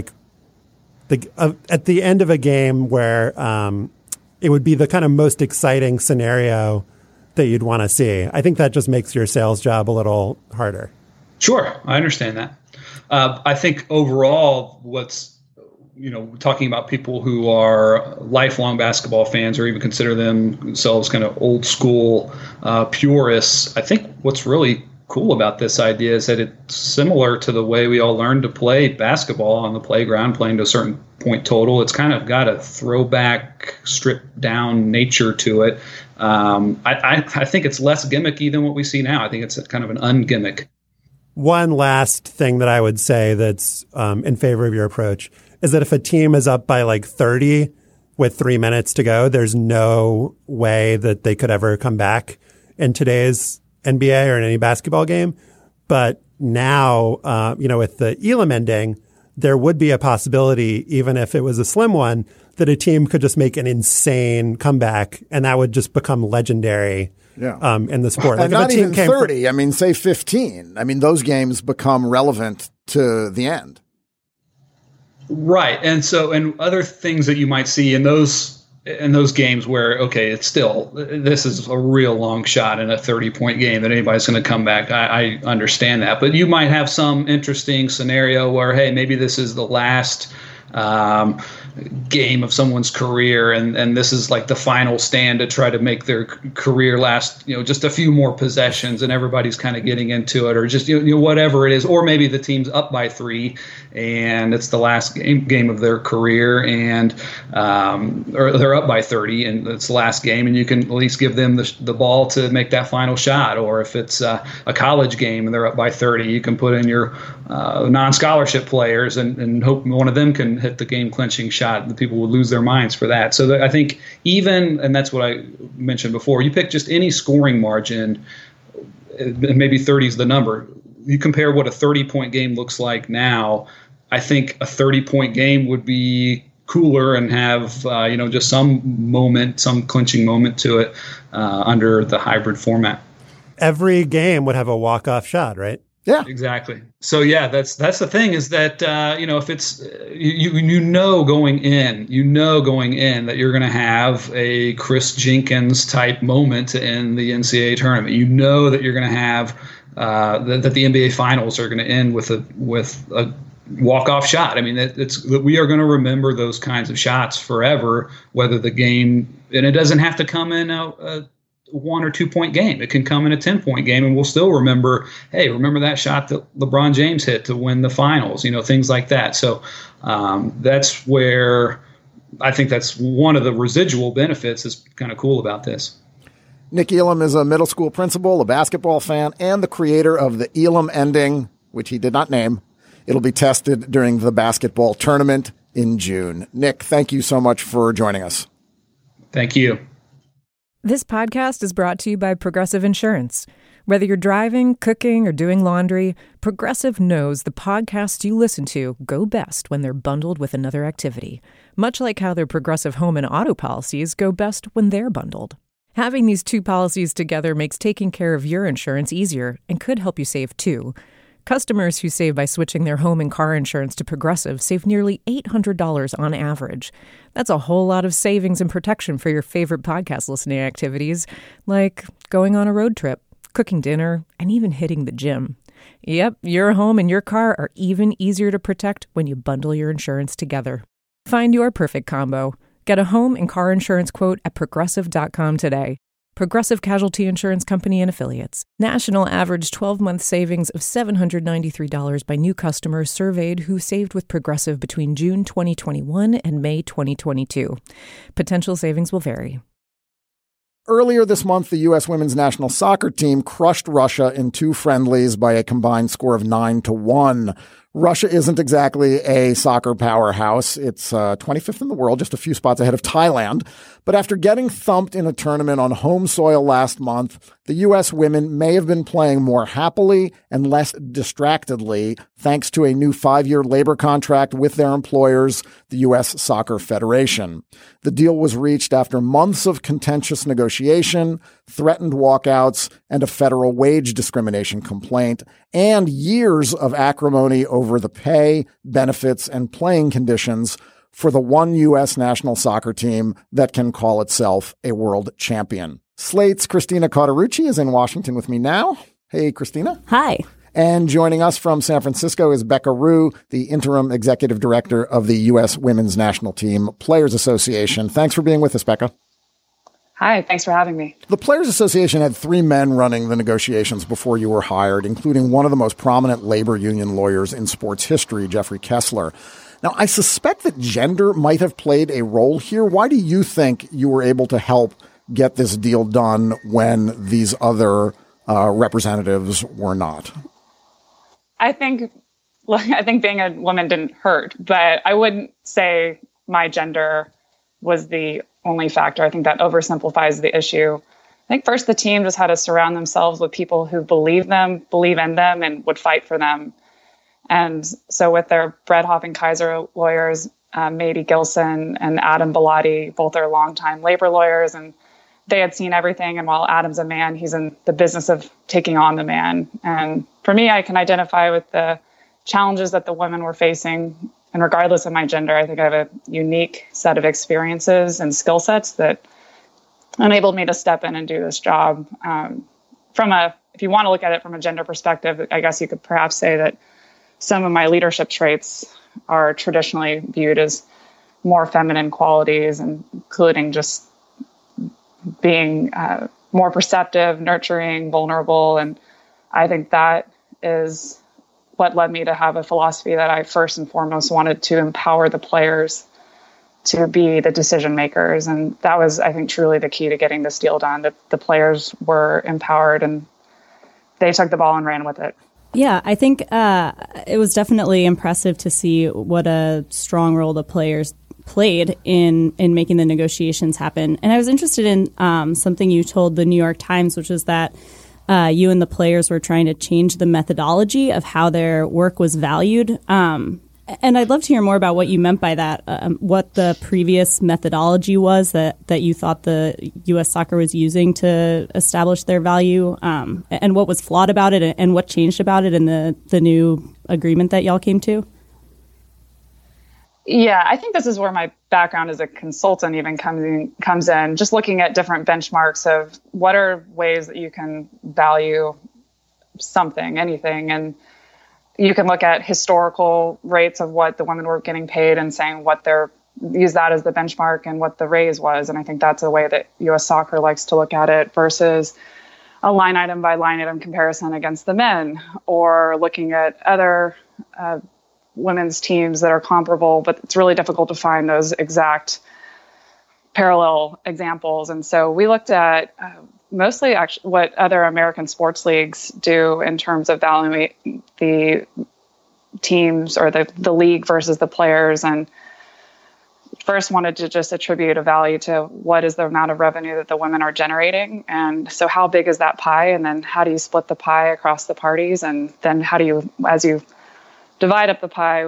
at the end of a game where it would be the kind of most exciting scenario that you'd want to see. I think that just makes your sales job a little harder. Sure, I understand that. I think overall, talking about people who are lifelong basketball fans or even consider themselves kind of old school purists, I think what's really cool about this idea is that it's similar to the way we all learned to play basketball on the playground, playing to a certain point total. It's kind of got a throwback, stripped down nature to it. I think it's less gimmicky than what we see now. I think it's kind of an ungimmick. One last thing that I would say that's in favor of your approach is that if a team is up by 30 with 3 minutes to go, there's no way that they could ever come back in today's NBA or in any basketball game. But now, with the Elam ending, there would be a possibility, even if it was a slim one, that a team could just make an insane comeback, and that would just become legendary in the sport. And not even 30, say 15. Those games become relevant to the end. Right. And other things that you might see in those games where, this is a real long shot in a 30-point game that anybody's going to come back. I understand that. But you might have some interesting scenario where, hey, maybe this is the last game of someone's career, and this is the final stand to try to make their career last, just a few more possessions, and everybody's kind of getting into it, or just whatever it is, or maybe the team's up by 3 and it's the last game of their career, and or they're up by 30 and it's the last game, and you can at least give them the ball to make that final shot. Or if it's a college game and they're up by 30, you can put in your non-scholarship players and hope one of them can hit the game-clinching shot. The people would lose their minds for that. So I think and that's what I mentioned before, you pick just any scoring margin, maybe 30 is the number. You compare what a 30-point game looks like now, I think a 30-point game would be cooler and have, just some clinching moment to it under the hybrid format. Every game would have a walk-off shot, right? Yeah, exactly. So that's the thing is that if it's going in that you're going to have a Chris Jenkins type moment in the NCAA tournament. You know that you're going to have that the NBA Finals are going to end with a walk-off shot. We are going to remember those kinds of shots forever. Whether the game, and it doesn't have to come in a 1 or 2 point game. It can come in a 10-point game, and we'll still remember that shot that LeBron James hit to win the finals, things like that. So that's where I think that's one of the residual benefits is kind of cool about this. Nick Elam is a middle school principal, a basketball fan, and the creator of the Elam ending, which he did not name. It'll be tested during the basketball tournament in June. Nick, thank you so much for joining us. Thank you. This podcast is brought to you by Progressive Insurance. Whether you're driving, cooking, or doing laundry, Progressive knows the podcasts you listen to go best when they're bundled with another activity, much like how their Progressive home and auto policies go best when they're bundled. Having these two policies together makes taking care of your insurance easier and could help you save, too. Customers who save by switching their home and car insurance to Progressive save nearly $800 on average. That's a whole lot of savings and protection for your favorite podcast listening activities, like going on a road trip, cooking dinner, and even hitting the gym. Yep, your home and your car are even easier to protect when you bundle your insurance together. Find your perfect combo. Get a home and car insurance quote at Progressive.com today. Progressive Casualty Insurance Company and Affiliates. National average 12-month savings of $793 by new customers surveyed who saved with Progressive between June 2021 and May 2022. Potential savings will vary. Earlier this month, the U.S. women's national soccer team crushed Russia in 2 friendlies by a combined score of 9-1. Russia isn't exactly a soccer powerhouse. It's 25th in the world, just a few spots ahead of Thailand. But after getting thumped in a tournament on home soil last month, the U.S. women may have been playing more happily and less distractedly thanks to a new 5-year labor contract with their employers, the U.S. Soccer Federation. The deal was reached after months of contentious negotiation, threatened walkouts, and a federal wage discrimination complaint, and years of acrimony over the pay, benefits, and playing conditions for the one U.S. national soccer team that can call itself a world champion. Slate's Christina Cauterucci is in Washington with me now. Hey, Christina. Hi. And joining us from San Francisco is Becca Rue, the interim executive director of the U.S. Women's National Team Players Association. Thanks for being with us, Becca. Hi, thanks for having me. The Players Association had 3 men running the negotiations before you were hired, including one of the most prominent labor union lawyers in sports history, Jeffrey Kessler. Now, I suspect that gender might have played a role here. Why do you think you were able to help get this deal done when these other representatives were not? I think being a woman didn't hurt, but I wouldn't say my gender was the only factor. I think that oversimplifies the issue. I think first the team just had to surround themselves with people who believe in them, and would fight for them. And so with their Brett Hoffing-Kaiser lawyers, Mady Gilson and Adam Bellotti, both are longtime labor lawyers, and they had seen everything. And while Adam's a man, he's in the business of taking on the man. And for me, I can identify with the challenges that the women were facing. And regardless of my gender, I think I have a unique set of experiences and skill sets that enabled me to step in and do this job. If you want to look at it from a gender perspective, I guess you could perhaps say that some of my leadership traits are traditionally viewed as more feminine qualities, including just being more perceptive, nurturing, vulnerable. And I think that is what led me to have a philosophy that I first and foremost wanted to empower the players to be the decision makers. And that was, I think, truly the key to getting this deal done, that the players were empowered and they took the ball and ran with it. Yeah, I think it was definitely impressive to see what a strong role the players played in making the negotiations happen. And I was interested in something you told the New York Times, which is that you and the players were trying to change the methodology of how their work was valued. And I'd love to hear more about what you meant by that, what the previous methodology was that you thought the U.S. Soccer was using to establish their value, and what was flawed about it and what changed about it in the new agreement that y'all came to. Yeah, I think this is where my background as a consultant even comes in, just looking at different benchmarks of what are ways that you can value something, anything. And you can look at historical rates of what the women were getting paid and saying use that as the benchmark and what the raise was. And I think that's a way that U.S. Soccer likes to look at it versus a line item by line item comparison against the men, or looking at other women's teams that are comparable, but it's really difficult to find those exact parallel examples. And so we looked at mostly actually what other American sports leagues do in terms of valuing the teams or the league versus the players. And first wanted to just attribute a value to what is the amount of revenue that the women are generating. And so how big is that pie? And then how do you split the pie across the parties? And then how do you, as you divide up the pie,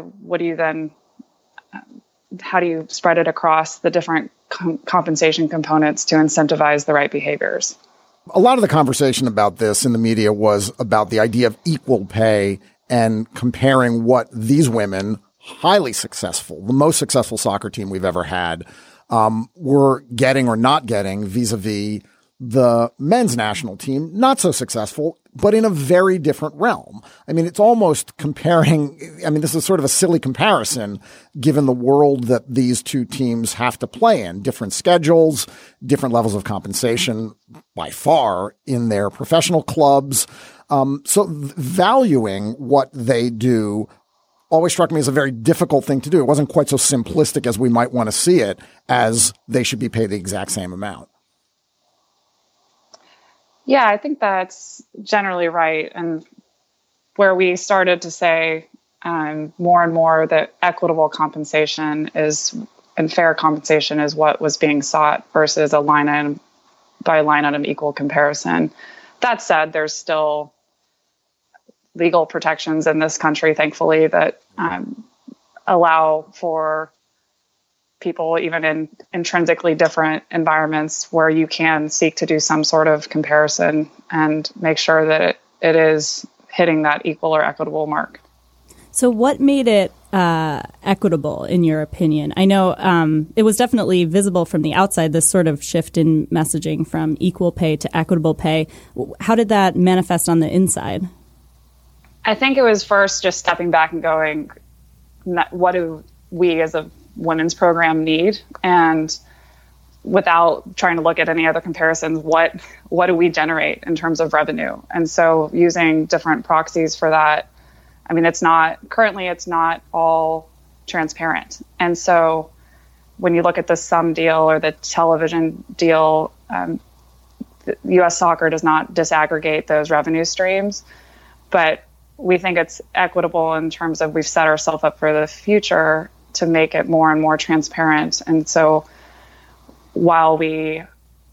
how do you spread it across the different compensation components to incentivize the right behaviors? A lot of the conversation about this in the media was about the idea of equal pay and comparing what these women, highly successful, the most successful soccer team we've ever had, were getting or not getting vis-a-vis the men's national team, not so successful. but in a very different realm. I mean, it's almost comparing, this is sort of a silly comparison given the world that these two teams have to play in, different schedules, different levels of compensation by far in their professional clubs. So valuing what they do always struck me as a very difficult thing to do. It wasn't quite so simplistic as we might want to see it, as they should be paid the exact same amount. Yeah, I think that's generally right. And where we started to say more and more that equitable compensation and fair compensation is what was being sought versus a line item by line item equal comparison. That said, there's still legal protections in this country, thankfully, that allow for people even in intrinsically different environments where you can seek to do some sort of comparison and make sure that it is hitting that equal or equitable mark. So what made it equitable, in your opinion? I know it was definitely visible from the outside, this sort of shift in messaging from equal pay to equitable pay. How did that manifest on the inside? I think it was first just stepping back and going, what do we as a women's program need? And without trying to look at any other comparisons, what do we generate in terms of revenue? And so using different proxies for that, it's not all transparent. And so when you look at the sum deal or the television deal, U.S. Soccer does not disaggregate those revenue streams, but we think it's equitable in terms of we've set ourselves up for the future to make it more and more transparent. And so while we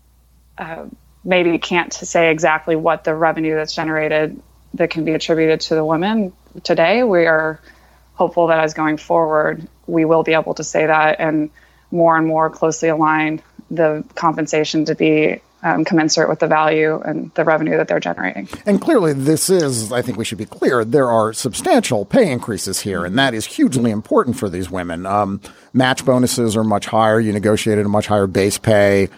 maybe can't say exactly what the revenue that's generated that can be attributed to the women today, we are hopeful that as going forward, we will be able to say that and more closely align the compensation to be commensurate with the value and the revenue that they're generating. And clearly this is, I think we should be clear, there are substantial pay increases here, and that is hugely important for these women. Match bonuses are much higher. You negotiated a much higher base pay.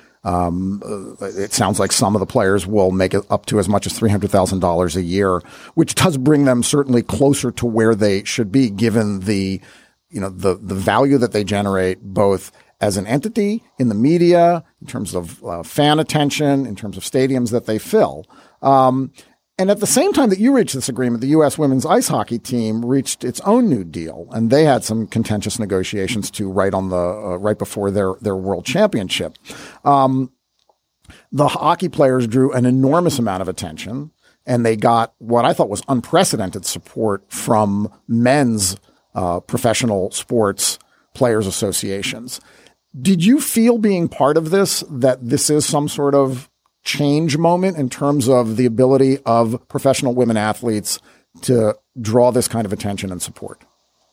It sounds like some of the players will make it up to as much as $300,000 a year, which does bring them certainly closer to where they should be given the value that they generate both as an entity in the media, in terms of fan attention, in terms of stadiums that they fill. And at the same time that you reached this agreement, the U.S. women's ice hockey team reached its own new deal, and they had some contentious negotiations too right before their world championship. The hockey players drew an enormous amount of attention, and they got what I thought was unprecedented support from men's professional sports players associations. Did you feel being part of this, that this is some sort of change moment in terms of the ability of professional women athletes to draw this kind of attention and support?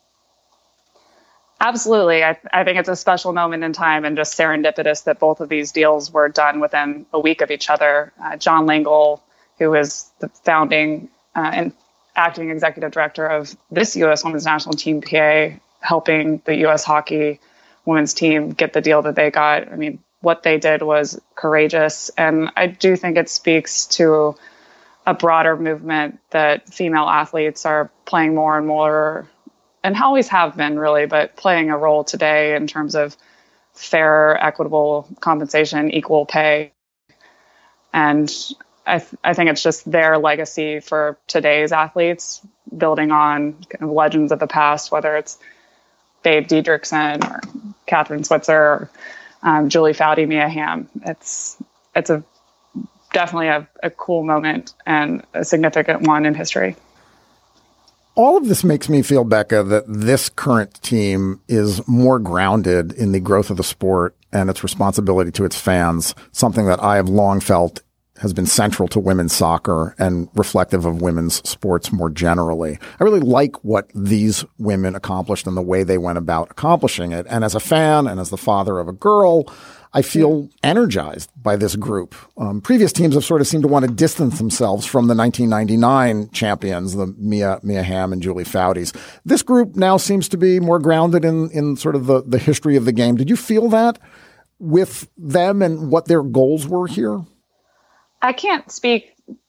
Absolutely. I think it's a special moment in time and just serendipitous that both of these deals were done within a week of each other. John Langle, who is the founding and acting executive director of this U.S. Women's National Team PA, helping the U.S. Hockey women's team get the deal that they got. What they did was courageous. And I do think it speaks to a broader movement that female athletes are playing more and more, and always have been really, but playing a role today in terms of fair, equitable compensation, equal pay. And I think it's just their legacy for today's athletes, building on kind of legends of the past, whether it's Babe Diedrichson or Catherine Switzer or Julie Foudy, Mia Hamm. It's definitely a cool moment and a significant one in history. All of this makes me feel, Becca, that this current team is more grounded in the growth of the sport and its responsibility to its fans, something that I have long felt has been central to women's soccer and reflective of women's sports more generally. I really like what these women accomplished and the way they went about accomplishing it. And as a fan and as the father of a girl, I feel energized by this group. Previous teams have sort of seemed to want to distance themselves from the 1999 champions, the Mia Hamm and Julie Foudys. This group now seems to be more grounded in sort of the history of the game. Did you feel that with them and what their goals were here? I can't speak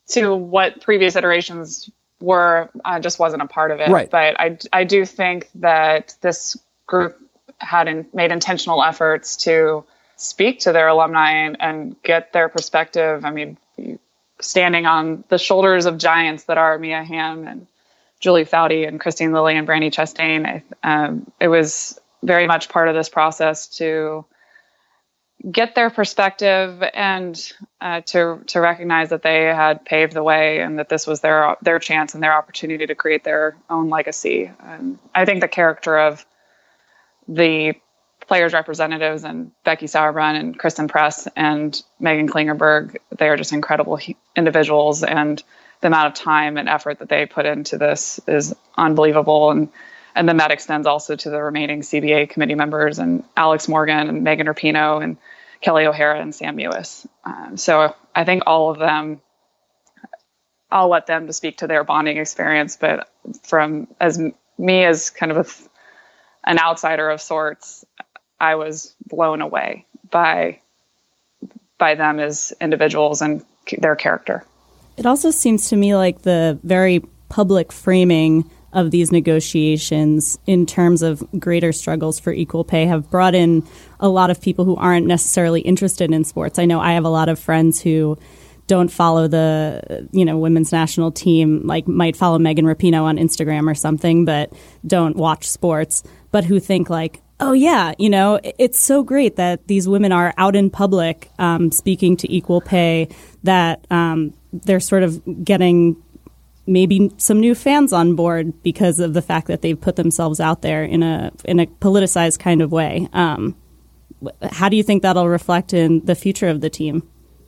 to what previous iterations were, just wasn't a part of it. Right. But I do think that this group had made intentional efforts to speak to their alumni and get their perspective. I mean, standing on the shoulders of giants that are Mia Hamm and Julie Foudy and Christine Lilly and Brandi Chastain. It was very much part of this process to get their perspective and to recognize that they had paved the way and that this was their chance and their opportunity to create their own legacy. I think the character of the players' representatives and Becky Sauerbrunn and Kristen Press and Megan Klingenberg, they are just incredible individuals, and the amount of time and effort that they put into this is unbelievable. And then that extends also to the remaining CBA committee members and Alex Morgan and Megan Rapinoe and Kelly O'Hara and Sam Mewis. So I think all of them, I'll let them to speak to their bonding experience, but as kind of an outsider of sorts, I was blown away by them as individuals and their character. It also seems to me like the very public framing of these negotiations in terms of greater struggles for equal pay have brought in a lot of people who aren't necessarily interested in sports. I know I have a lot of friends who don't follow the, women's national team, like might follow Megan Rapinoe on Instagram or something, but don't watch sports, but who think like, oh, yeah, it's so great that these women are out in public speaking to equal pay, that they're sort of getting maybe some new fans on board because of the fact that they've put themselves out there in a politicized kind of way. How do you think that'll reflect in the future of the team?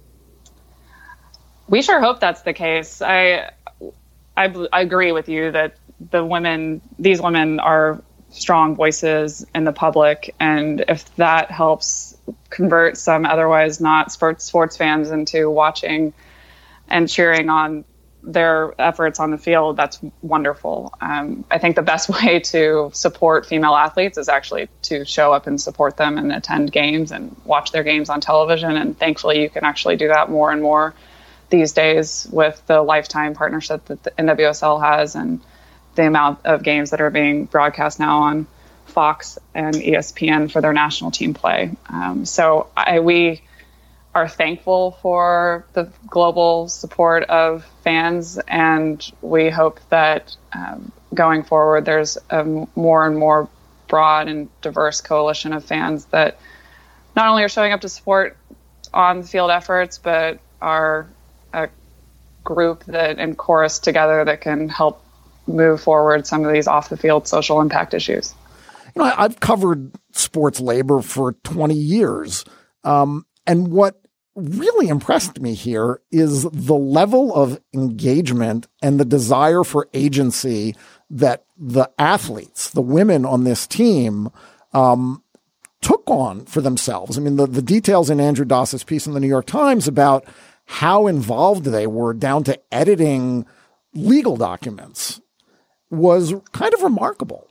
We sure hope that's the case. I agree with you that these women are strong voices in the public, and if that helps convert some otherwise not sports fans into watching and cheering on their efforts on the field, that's wonderful. I think the best way to support female athletes is actually to show up and support them and attend games and watch their games on television, and thankfully you can actually do that more and more these days with the lifetime partnership that the NWSL has and the amount of games that are being broadcast now on Fox and ESPN for their national team play. So we are thankful for the global support of fans, and we hope that going forward there's a more and more broad and diverse coalition of fans that not only are showing up to support on-field efforts, but are a group that and chorus together that can help move forward some of these off-the-field social impact issues. I've covered sports labor for 20 years. And what really impressed me here is the level of engagement and the desire for agency that the athletes, the women on this team, took on for themselves. I mean, the details in Andrew Doss's piece in the New York Times about how involved they were down to editing legal documents was kind of remarkable.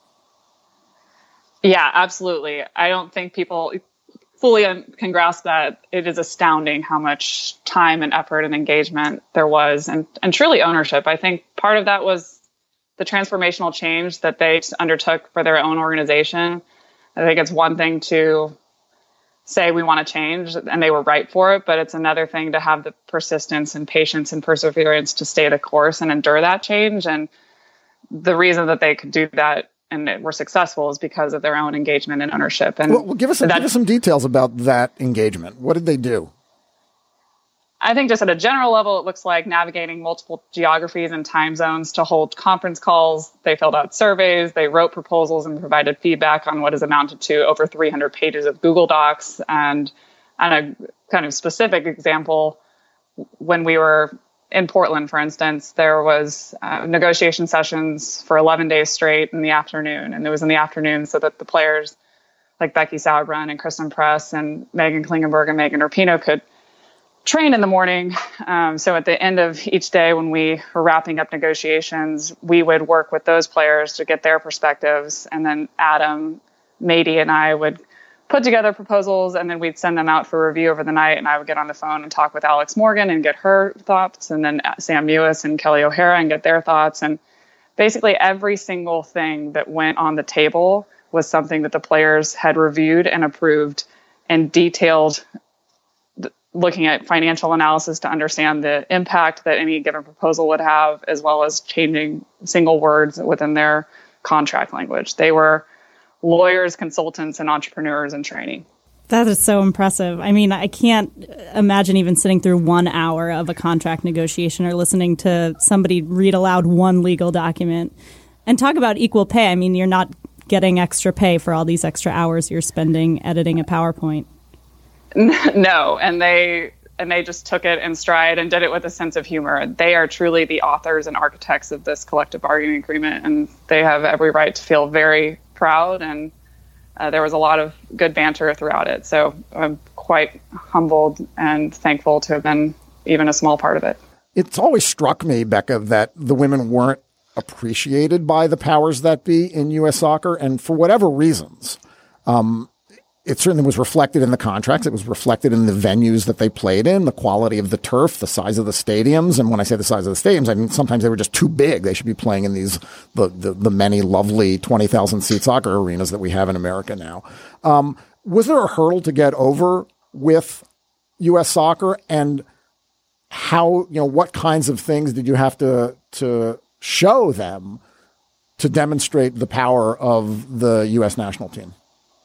Yeah, absolutely. I don't think people fully can grasp that. It is astounding how much time and effort and engagement there was, and truly ownership. I think part of that was the transformational change that they undertook for their own organization. I think it's one thing to say we want to change, and they were right for it, but it's another thing to have the persistence and patience and perseverance to stay the course and endure that change. And the reason that they could do that and were successful is because of their own engagement and ownership. And well, give us some details about that engagement. What did they do? I think just at a general level, it looks like navigating multiple geographies and time zones to hold conference calls. They filled out surveys, they wrote proposals and provided feedback on what has amounted to over 300 pages of Google Docs. And on a kind of specific example, when we were in Portland, for instance, there was negotiation sessions for 11 days straight in the afternoon. And it was in the afternoon so that the players like Becky Sauerbrunn and Kristen Press and Megan Klingenberg and Megan Rapinoe could train in the morning. So at the end of each day, when we were wrapping up negotiations, we would work with those players to get their perspectives. And then Adam, Mady, and I would put together proposals, and then we'd send them out for review over the night, and I would get on the phone and talk with Alex Morgan and get her thoughts, and then Sam Mewis and Kelly O'Hara and get their thoughts. And basically every single thing that went on the table was something that the players had reviewed and approved and detailed, looking at financial analysis to understand the impact that any given proposal would have, as well as changing single words within their contract language. They were lawyers, consultants, and entrepreneurs in training. That is so impressive. I mean, I can't imagine even sitting through 1 hour of a contract negotiation or listening to somebody read aloud one legal document. And talk about equal pay. I mean, you're not getting extra pay for all these extra hours you're spending editing a PowerPoint. No, and they just took it in stride and did it with a sense of humor. They are truly the authors and architects of this collective bargaining agreement, and they have every right to feel very proud, and there was a lot of good banter throughout it. So I'm quite humbled and thankful to have been even a small part of it. It's always struck me, Becca, that the women weren't appreciated by the powers that be in U.S. soccer, and for whatever reasons. It certainly was reflected in the contracts. It was reflected in the venues that they played in, the quality of the turf, the size of the stadiums. And when I say the size of the stadiums, I mean, sometimes they were just too big. They should be playing in these, the many lovely 20,000 seat soccer arenas that we have in America now. Was there a hurdle to get over with U.S. soccer, and how, what kinds of things did you have to show them to demonstrate the power of the U.S. national team?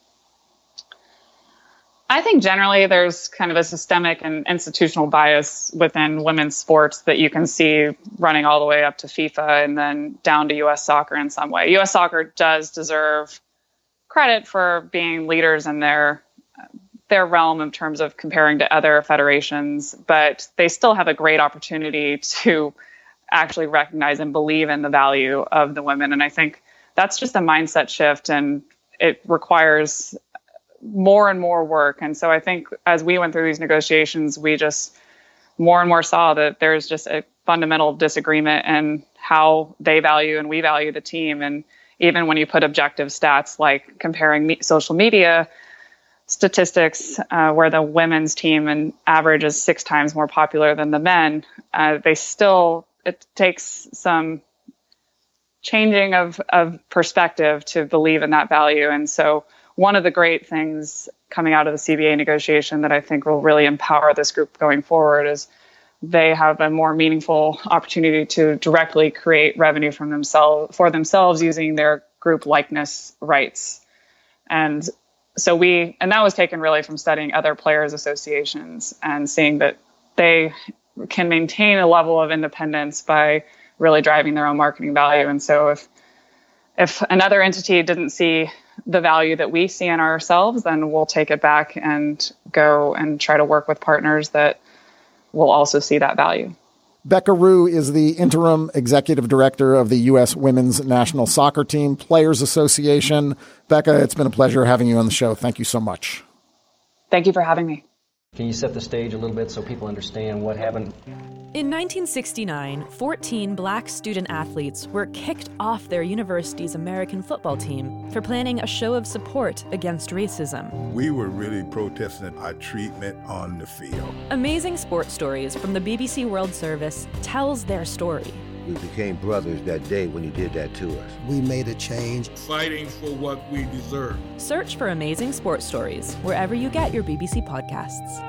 I think generally there's kind of a systemic and institutional bias within women's sports that you can see running all the way up to FIFA and then down to U.S. soccer in some way. U.S. soccer does deserve credit for being leaders in their realm in terms of comparing to other federations, but they still have a great opportunity to actually recognize and believe in the value of the women. And I think that's just a mindset shift, and it requires more and more work. And so I think as we went through these negotiations, we just more and more saw that there's just a fundamental disagreement in how they value and we value the team. And even when you put objective stats like comparing social media statistics, where the women's team on average is 6 times more popular than the men, it takes some changing of perspective to believe in that value. And so one of the great things coming out of the CBA negotiation that I think will really empower this group going forward is they have a more meaningful opportunity to directly create revenue for themselves using their group likeness rights. And so that was taken really from studying other players' associations and seeing that they can maintain a level of independence by really driving their own marketing value. And so if another entity didn't see the value that we see in ourselves, then we'll take it back and go and try to work with partners that will also see that value. Becca Rue is the interim executive director of the U.S. Women's National Soccer Team Players Association. Becca, it's been a pleasure having you on the show. Thank you so much. Thank you for having me. Can you set the stage a little bit so people understand what happened? In 1969, 14 black student athletes were kicked off their university's American football team for planning a show of support against racism. We were really protesting our treatment on the field. Amazing Sports Stories from the BBC World Service tells their story. We became brothers that day when you did that to us. We made a change. Fighting for what we deserve. Search for Amazing Sports Stories wherever you get your BBC podcasts.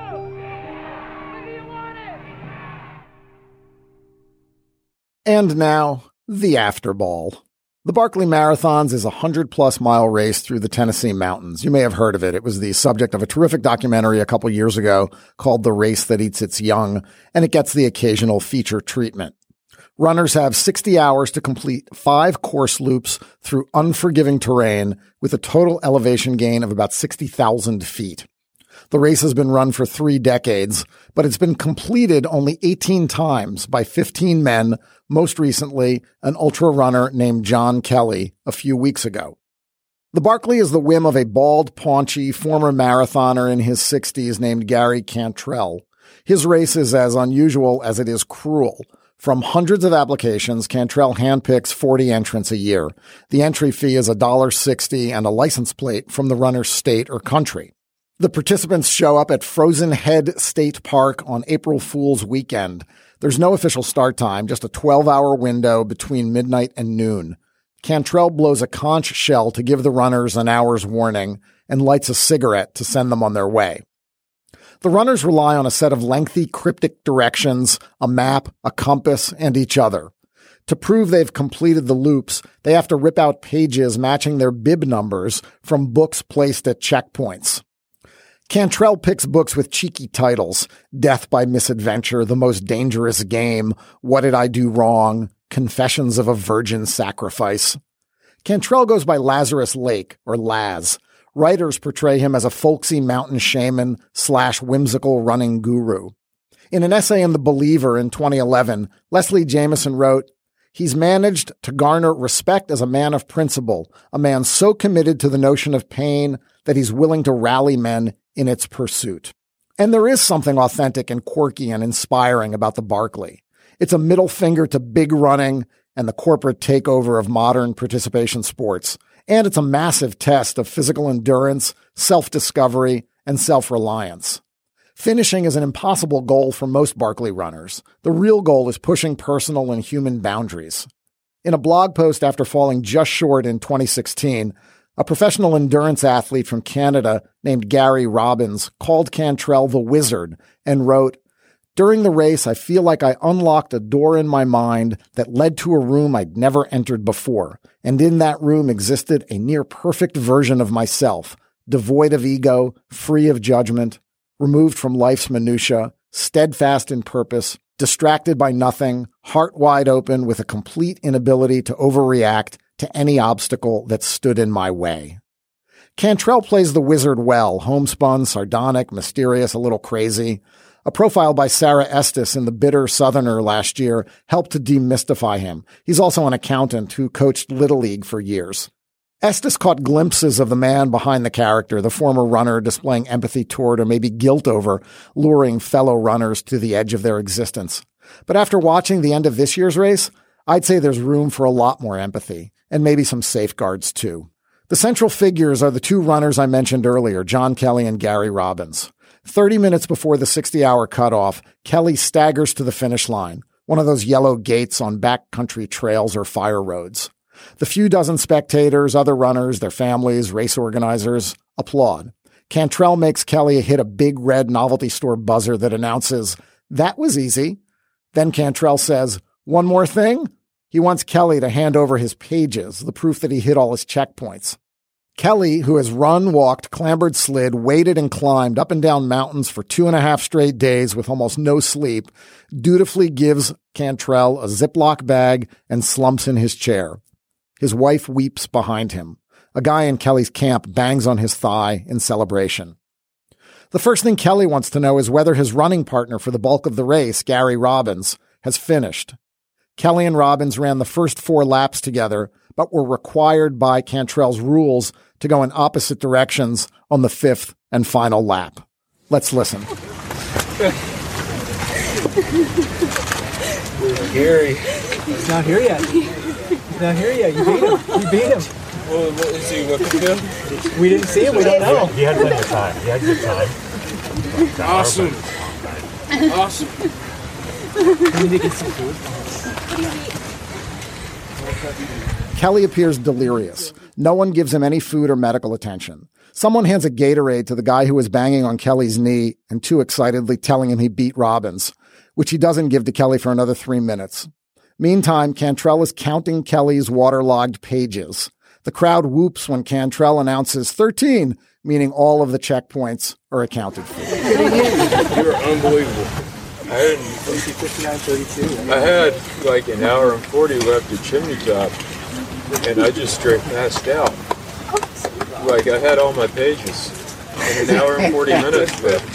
And now, the After Ball. The Barkley Marathons is a 100-plus mile race through the Tennessee mountains. You may have heard of it. It was the subject of a terrific documentary a couple years ago called The Race That Eats Its Young, and it gets the occasional feature treatment. Runners have 60 hours to complete 5 course loops through unforgiving terrain with a total elevation gain of about 60,000 feet. The race has been run for 3 decades, but it's been completed only 18 times by 15 men, most recently an ultra runner named John Kelly a few weeks ago. The Barkley is the whim of a bald, paunchy former marathoner in his 60s named Gary Cantrell. His race is as unusual as it is cruel. From hundreds of applications, Cantrell handpicks 40 entrants a year. The entry fee is $1.60 and a license plate from the runner's state or country. The participants show up at Frozen Head State Park on April Fool's weekend. There's no official start time, just a 12-hour window between midnight and noon. Cantrell blows a conch shell to give the runners an hour's warning and lights a cigarette to send them on their way. The runners rely on a set of lengthy, cryptic directions, a map, a compass, and each other. To prove they've completed the loops, they have to rip out pages matching their bib numbers from books placed at checkpoints. Cantrell picks books with cheeky titles: Death by Misadventure, The Most Dangerous Game, What Did I Do Wrong, Confessions of a Virgin Sacrifice. Cantrell goes by Lazarus Lake, or Laz. Writers portray him as a folksy mountain shaman / whimsical running guru. In an essay in The Believer in 2011, Leslie Jameson wrote, "He's managed to garner respect as a man of principle, a man so committed to the notion of pain that he's willing to rally men in its pursuit." And there is something authentic and quirky and inspiring about the Barkley. It's a middle finger to big running and the corporate takeover of modern participation sports. And it's a massive test of physical endurance, self-discovery, and self-reliance. Finishing is an impossible goal for most Barkley runners. The real goal is pushing personal and human boundaries. In a blog post after falling just short in 2016, a professional endurance athlete from Canada named Gary Robbins called Cantrell the Wizard and wrote, "During the race, I feel like I unlocked a door in my mind that led to a room I'd never entered before, and in that room existed a near-perfect version of myself, devoid of ego, free of judgment, removed from life's minutia, steadfast in purpose, distracted by nothing, heart wide open with a complete inability to overreact to any obstacle that stood in my way." Cantrell plays the wizard well, homespun, sardonic, mysterious, a little crazy. A profile by Sarah Estes in The Bitter Southerner last year helped to demystify him. He's also an accountant who coached Little League for years. Estes caught glimpses of the man behind the character, the former runner displaying empathy toward or maybe guilt over luring fellow runners to the edge of their existence. But after watching the end of this year's race, I'd say there's room for a lot more empathy, and maybe some safeguards too. The central figures are the two runners I mentioned earlier, John Kelly and Gary Robbins. 30 minutes before the 60-hour cutoff, Kelly staggers to the finish line, one of those yellow gates on backcountry trails or fire roads. The few dozen spectators, other runners, their families, race organizers, applaud. Cantrell makes Kelly hit a big red novelty store buzzer that announces, "That was easy." Then Cantrell says, "One more thing?" He wants Kelly to hand over his pages, the proof that he hit all his checkpoints. Kelly, who has run, walked, clambered, slid, waded, and climbed up and down mountains for 2.5 straight days with almost no sleep, dutifully gives Cantrell a Ziploc bag and slumps in his chair. His wife weeps behind him. A guy in Kelly's camp bangs on his thigh in celebration. The first thing Kelly wants to know is whether his running partner for the bulk of the race, Gary Robbins, has finished. Kelly and Robbins ran the first 4 laps together, but were required by Cantrell's rules to go in opposite directions on the 5th and final lap. Let's listen. Gary, he's not here yet. He's not here yet. You beat him. You beat him. Well, what is he whipping him? We didn't see him. We don't know. He had plenty of time. He had good time. Awesome. Awesome. We need to get some food. Kelly appears delirious. No one gives him any food or medical attention. Someone hands a Gatorade to the guy who was banging on Kelly's knee and too excitedly telling him he beat Robbins, which he doesn't give to Kelly for another 3 minutes. Meantime, Cantrell is counting Kelly's waterlogged pages. The crowd whoops when Cantrell announces 13, meaning all of the checkpoints are accounted for. You're unbelievable. I had like an hour and 40 left at Chimney Top, and I just straight passed out. Like I had all my pages, and an hour and 40 minutes left.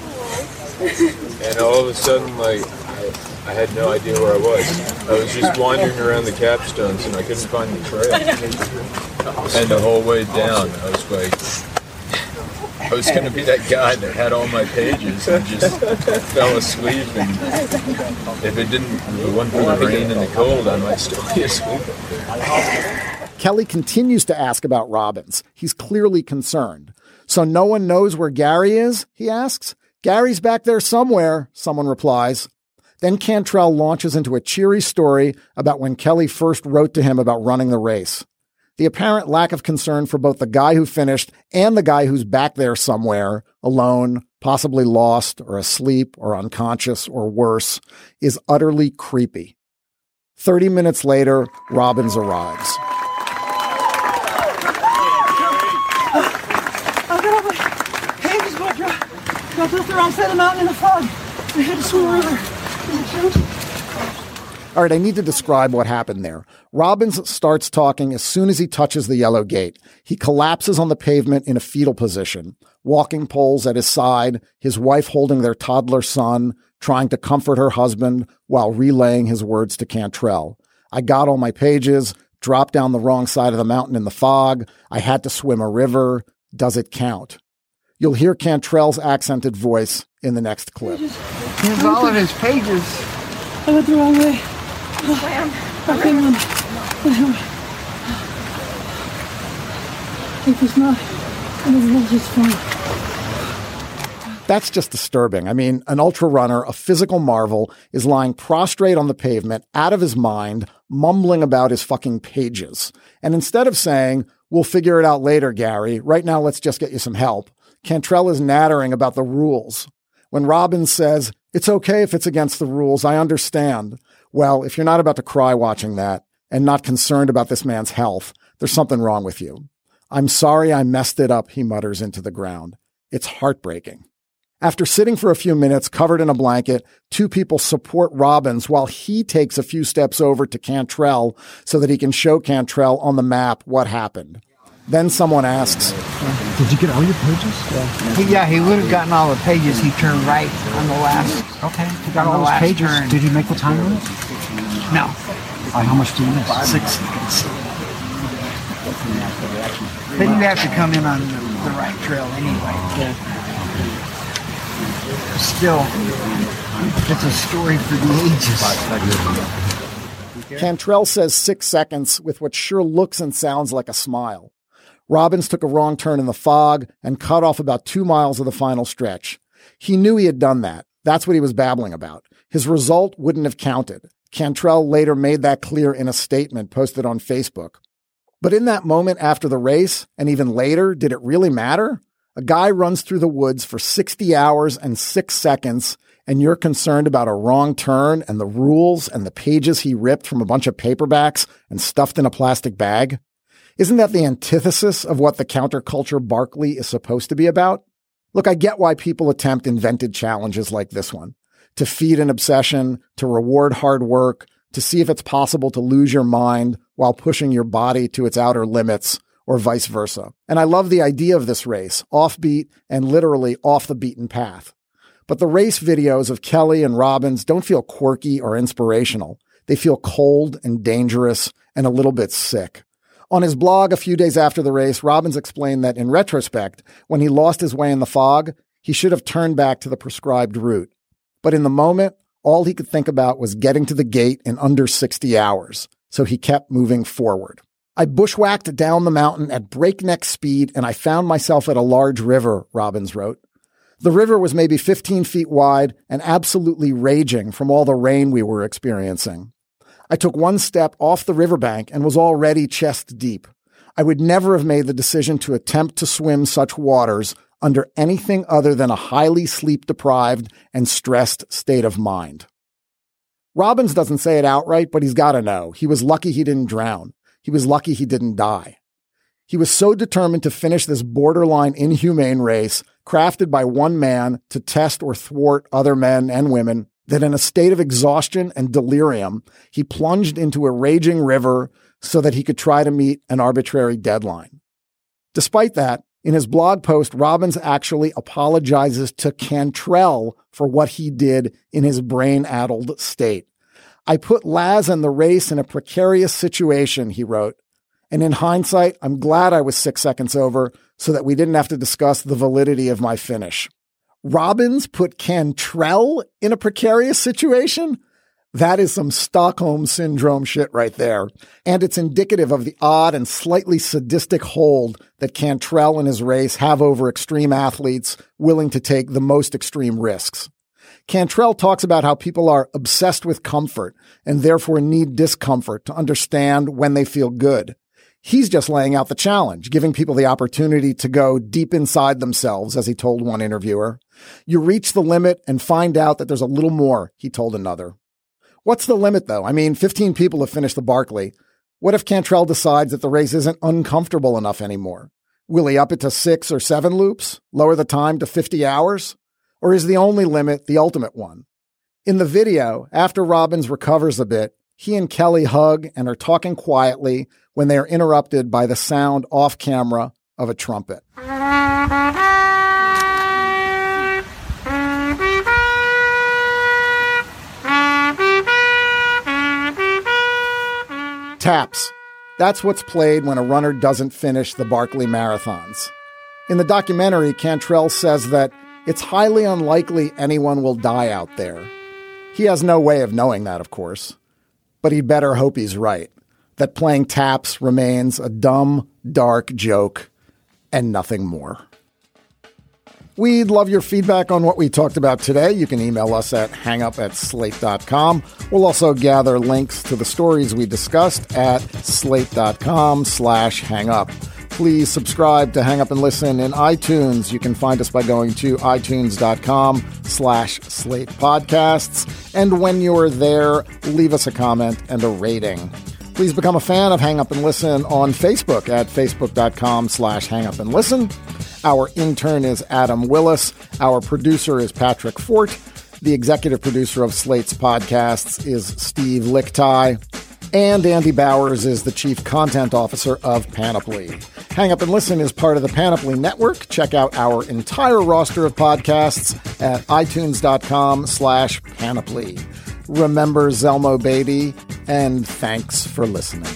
And all of a sudden, like, I had no idea where I was. I was just wandering around the capstones, and I couldn't find the trail. And the whole way down, I was like, I was going to be that guy that had all my pages and just fell asleep. And if it wasn't for the rain and the cold, I might still be asleep. Kelly continues to ask about Robbins. He's clearly concerned. So no one knows where Gary is, he asks. Gary's back there somewhere, someone replies. Then Cantrell launches into a cheery story about when Kelly first wrote to him about running the race. The apparent lack of concern for both the guy who finished and the guy who's back there somewhere, alone, possibly lost or asleep or unconscious or worse, is utterly creepy. 30 minutes later, Robbins arrives. I got all my pages, but got built the wrong side of the mountain in the fog. I had to swim a river. All right, I need to describe what happened there. Robbins starts talking as soon as he touches the yellow gate. He collapses on the pavement in a fetal position, walking poles at his side, his wife holding their toddler son, trying to comfort her husband while relaying his words to Cantrell. I got all my pages, dropped down the wrong side of the mountain in the fog. I had to swim a river. Does it count? You'll hear Cantrell's accented voice in the next clip. Here's all of his pages. I went the wrong way. I came on. It was not. It was just fun. That's just disturbing. I mean, an ultra runner, a physical marvel, is lying prostrate on the pavement, out of his mind, mumbling about his fucking pages. And instead of saying, "We'll figure it out later, Gary. Right now, let's just get you some help," Cantrell is nattering about the rules. When Robbins says, "It's okay if it's against the rules, I understand." Well, if you're not about to cry watching that and not concerned about this man's health, there's something wrong with you. "I'm sorry I messed it up," he mutters into the ground. It's heartbreaking. After sitting for a few minutes covered in a blanket, two people support Robbins while he takes a few steps over to Cantrell so that he can show Cantrell on the map what happened. Then someone asks, Did you get all your pages? Yeah, he would have gotten all the pages. He turned right on the last. Okay, he got all those pages. Turn. Did you make the time on it? No. How much do you miss? 6 seconds. But you have to come in on the right trail anyway. Yeah. Still, it's a story for the ages. Cantrell says 6 seconds with what sure looks and sounds like a smile. Robbins took a wrong turn in the fog and cut off about 2 miles of the final stretch. He knew he had done that. That's what he was babbling about. His result wouldn't have counted. Cantrell later made that clear in a statement posted on Facebook. But in that moment after the race, and even later, did it really matter? A guy runs through the woods for 60 hours and 6 seconds, and you're concerned about a wrong turn and the rules and the pages he ripped from a bunch of paperbacks and stuffed in a plastic bag? Isn't that the antithesis of what the counterculture Barkley is supposed to be about? Look, I get why people attempt invented challenges like this one. To feed an obsession, to reward hard work, to see if it's possible to lose your mind while pushing your body to its outer limits, or vice versa. And I love the idea of this race, offbeat and literally off the beaten path. But the race videos of Kelly and Robbins don't feel quirky or inspirational. They feel cold and dangerous and a little bit sick. On his blog a few days after the race, Robbins explained that in retrospect, when he lost his way in the fog, he should have turned back to the prescribed route. But in the moment, all he could think about was getting to the gate in under 60 hours. So he kept moving forward. "I bushwhacked down the mountain at breakneck speed and I found myself at a large river," Robbins wrote. The river was maybe 15 feet wide and absolutely raging from all the rain we were experiencing. I took one step off the riverbank and was already chest deep. I would never have made the decision to attempt to swim such waters under anything other than a highly sleep-deprived and stressed state of mind. Robbins doesn't say it outright, but he's got to know. He was lucky he didn't drown. He was lucky he didn't die. He was so determined to finish this borderline inhumane race, crafted by one man to test or thwart other men and women, that in a state of exhaustion and delirium, he plunged into a raging river so that he could try to meet an arbitrary deadline. Despite that, in his blog post, Robbins actually apologizes to Cantrell for what he did in his brain-addled state. "I put Laz and the race in a precarious situation," he wrote. "And in hindsight, I'm glad I was 6 seconds over so that we didn't have to discuss the validity of my finish. Robbins put Cantrell in a precarious situation? That is some Stockholm Syndrome shit right there. And it's indicative of the odd and slightly sadistic hold that Cantrell and his race have over extreme athletes willing to take the most extreme risks. Cantrell talks about how people are obsessed with comfort and therefore need discomfort to understand when they feel good. He's just laying out the challenge, giving people the opportunity to go deep inside themselves, as he told one interviewer. You reach the limit and find out that there's a little more, he told another. What's the limit, though? I mean, 15 people have finished the Barkley. What if Cantrell decides that the race isn't uncomfortable enough anymore? Will he up it to 6 or 7 loops? Lower the time to 50 hours? Or is the only limit the ultimate one? In the video, after Robbins recovers a bit, he and Kelly hug and are talking quietly when they are interrupted by the sound off camera of a trumpet. Taps. That's what's played when a runner doesn't finish the Barkley marathons. In the documentary, Cantrell says that it's highly unlikely anyone will die out there. He has no way of knowing that, of course. But he'd better hope he's right, that playing taps remains a dumb, dark joke and nothing more. We'd love your feedback on what we talked about today. You can email us at hangup@slate.com. We'll also gather links to the stories we discussed at slate.com/hangup. Please subscribe to Hang Up and Listen in iTunes. You can find us by going to itunes.com/Slate Podcasts. And when you're there, leave us a comment and a rating. Please become a fan of Hang Up and Listen on Facebook at facebook.com/Hang Up and Listen. Our intern is Adam Willis. Our producer is Patrick Fort. The executive producer of Slate's podcasts is Steve Lickteig. And Andy Bowers is the chief content officer of Panoply. Hang Up and Listen is part of the Panoply Network. Check out our entire roster of podcasts at itunes.com/Panoply. Remember Zelmo Beatty, and thanks for listening.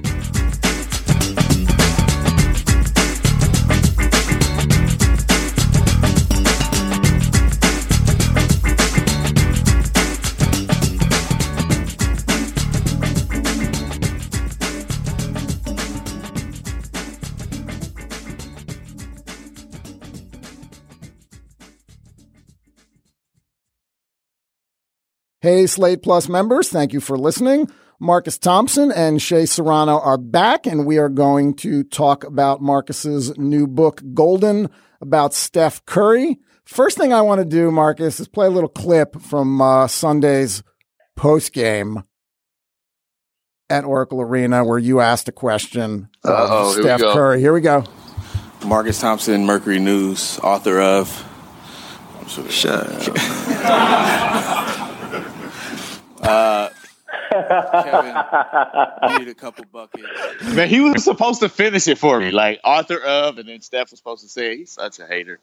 Hey, Slate Plus members, thank you for listening. Marcus Thompson and Shea Serrano are back, and we are going to talk about Marcus's new book, Golden, about Steph Curry. First thing I want to do, Marcus, is play a little clip from Sunday's postgame at Oracle Arena where you asked a question of Steph Curry. Here we go. Marcus Thompson, Mercury News, author of... Shut up. Kevin, you need a couple buckets. Man, he was supposed to finish it for me, like author of, and then Steph was supposed to say he's such a hater.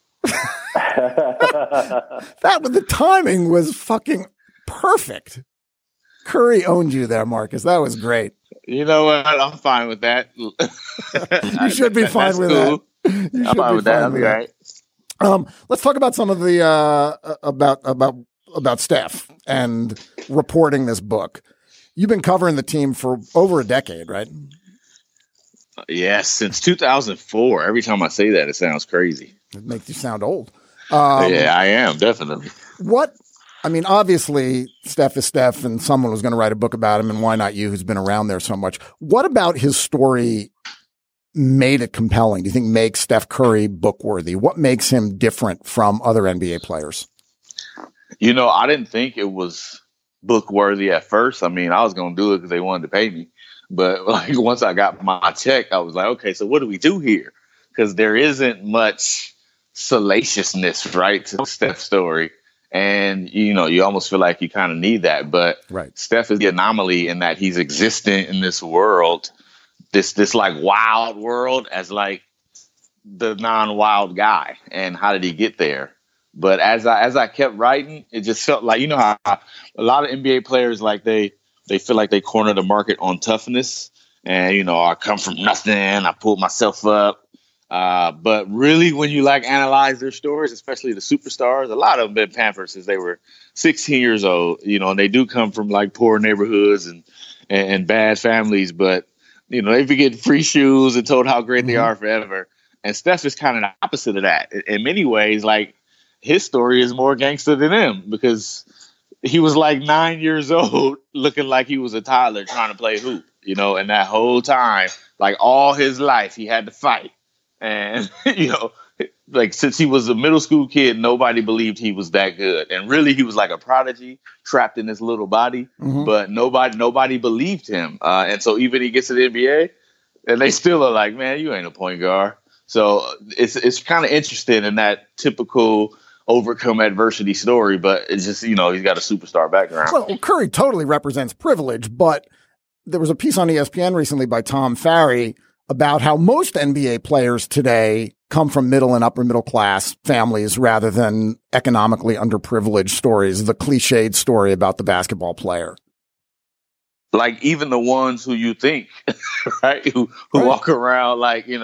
The timing was fucking perfect. Curry owned you there, Marcus. That was great. You know what? I'm fine with that. You should be fine with cool. that. I'm fine with that. I'll be all right. Let's talk about some of the about Steph and reporting this book. You've been covering the team for over a decade, right? Yes, since 2004. Every time I say that, it sounds crazy. It makes you sound old. Yeah, I am, definitely. Obviously, Steph is Steph, and someone was going to write a book about him, and why not you, who's been around there so much? What about his story made it compelling? Do you think makes Steph Curry book-worthy? What makes him different from other NBA players? You know, I didn't think it was book worthy at first. I mean, I was going to do it because they wanted to pay me. But like once I got my check, I was like, okay, so what do we do here? Because there isn't much salaciousness, right, to Steph's story. And, you know, you almost feel like you kind of need that. But Steph is the anomaly in that he's existent in this world, this like wild world as like the non-wild guy. And how did he get there? But as I kept writing, it just felt like, you know how a lot of NBA players, like they feel like they corner the market on toughness. And, you know, I come from nothing. I pulled myself up. But really, when you analyze their stories, especially the superstars, a lot of them been pampered since they were 16 years old, and they do come from poor neighborhoods and bad families, but they get free shoes and told how great they are forever. And Steph is kind of the opposite of that. In many ways, his story is more gangster than them because he was 9 years old looking like he was a toddler trying to play hoop, and that whole time, all his life, he had to fight. And, since he was a middle school kid, nobody believed he was that good. And really, he was like a prodigy trapped in his little body, but nobody believed him. And so even he gets to the NBA and they still are like, man, you ain't a point guard. So it's kind of interesting in that typical overcome adversity story, but it's just, he's got a superstar background. Well, Curry totally represents privilege, but there was a piece on ESPN recently by Tom Farry about how most NBA players today come from middle and upper middle class families rather than economically underprivileged stories, the cliched story about the basketball player. Even the ones who you think, right? Who walk around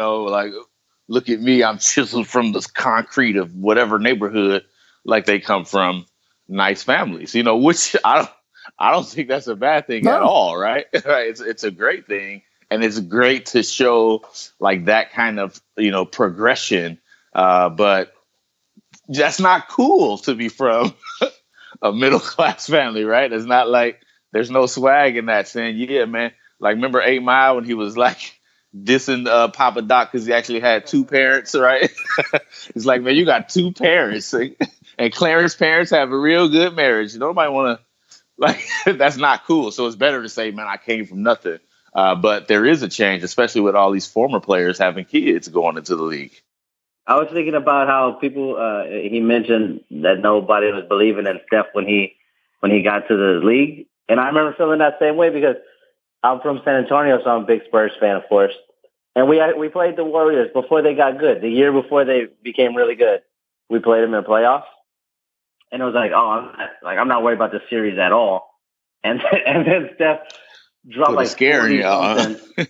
look at me, I'm chiseled from this concrete of whatever neighborhood they come from, nice families, which I don't think that's a bad thing at all, right? It's a great thing. And it's great to show that kind of, progression. But that's not cool to be from a middle class family, right? It's not there's no swag in that saying, yeah, man. Remember 8 Mile when he was dissing Papa Doc because he actually had two parents, right? It's man, you got two parents. And Clarence's parents have a real good marriage. Nobody want to, that's not cool. So it's better to say, man, I came from nothing. But there is a change, especially with all these former players having kids going into the league. I was thinking about how people, he mentioned that nobody was believing in Steph when he got to the league. And I remember feeling that same way because I'm from San Antonio, so I'm a big Spurs fan, of course. And we played the Warriors before they got good. The year before they became really good, we played them in the playoffs. And it was I'm not worried about the series at all. And then Steph dropped scary, yeah,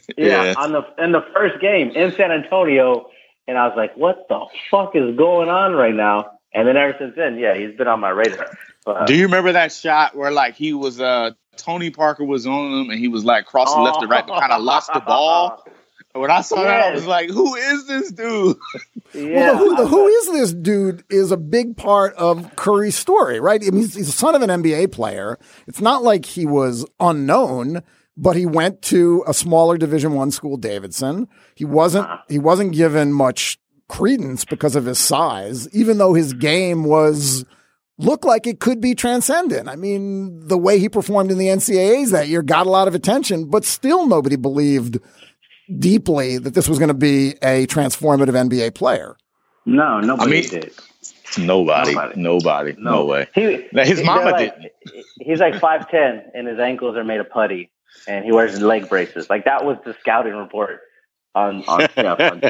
in the first game in San Antonio, and I was like, "What the fuck is going on right now?" And then ever since then, yeah, he's been on my radar. Do you remember that shot where he was Tony Parker was on him and he was crossing left and right, but kind of lost the ball? When I saw that, I was like, "Who is this dude?" Yeah, well, who is this dude is a big part of Curry's story, right? I mean, he's the son of an NBA player. It's not like he was unknown. But he went to a smaller Division I school, Davidson. He wasn't given much credence because of his size, even though his game looked like it could be transcendent. I mean, the way he performed in the NCAAs that year got a lot of attention, but still nobody believed deeply that this was going to be a transformative NBA player. No, nobody did. Nobody. No way. His mama didn't. He's 5'10", and his ankles are made of putty. And he wears leg braces. That was the scouting report on Steph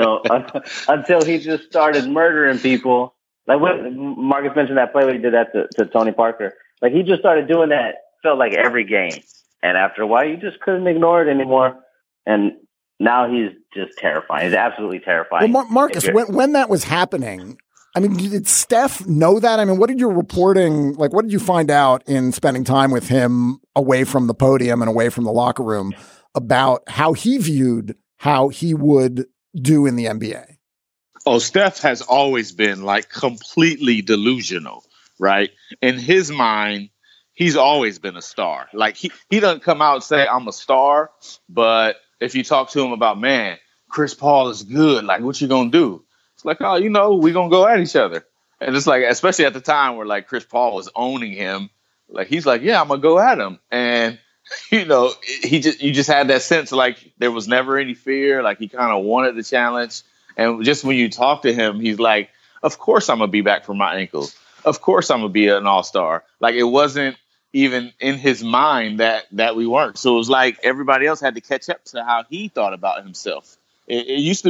until he just started murdering people. When Marcus mentioned that play when he did that to Tony Parker. He just started doing that, felt like every game. And after a while, you just couldn't ignore it anymore. And now he's just terrifying. He's absolutely terrifying. Well, Marcus, when that was happening, I mean, did Steph know that? I mean, what did your reporting, what did you find out in spending time with him away from the podium and away from the locker room about how he viewed how he would do in the NBA? Oh, Steph has always been completely delusional, right? In his mind, he's always been a star. He doesn't come out and say, I'm a star, but if you talk to him about, man, Chris Paul is good, what you gonna do? Oh, we're going to go at each other. And it's especially at the time where Chris Paul was owning him, he's yeah, I'm going to go at him. And, you just had that sense there was never any fear. He kind of wanted the challenge. And just when you talk to him, he's of course I'm going to be back from my ankle. Of course I'm going to be an all-star. It wasn't even in his mind that we weren't. So it was everybody else had to catch up to how he thought about himself. It used to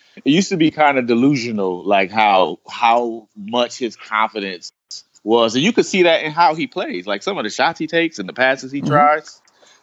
be kind of delusional, how much his confidence was. And you could see that in how he plays, some of the shots he takes and the passes he tries.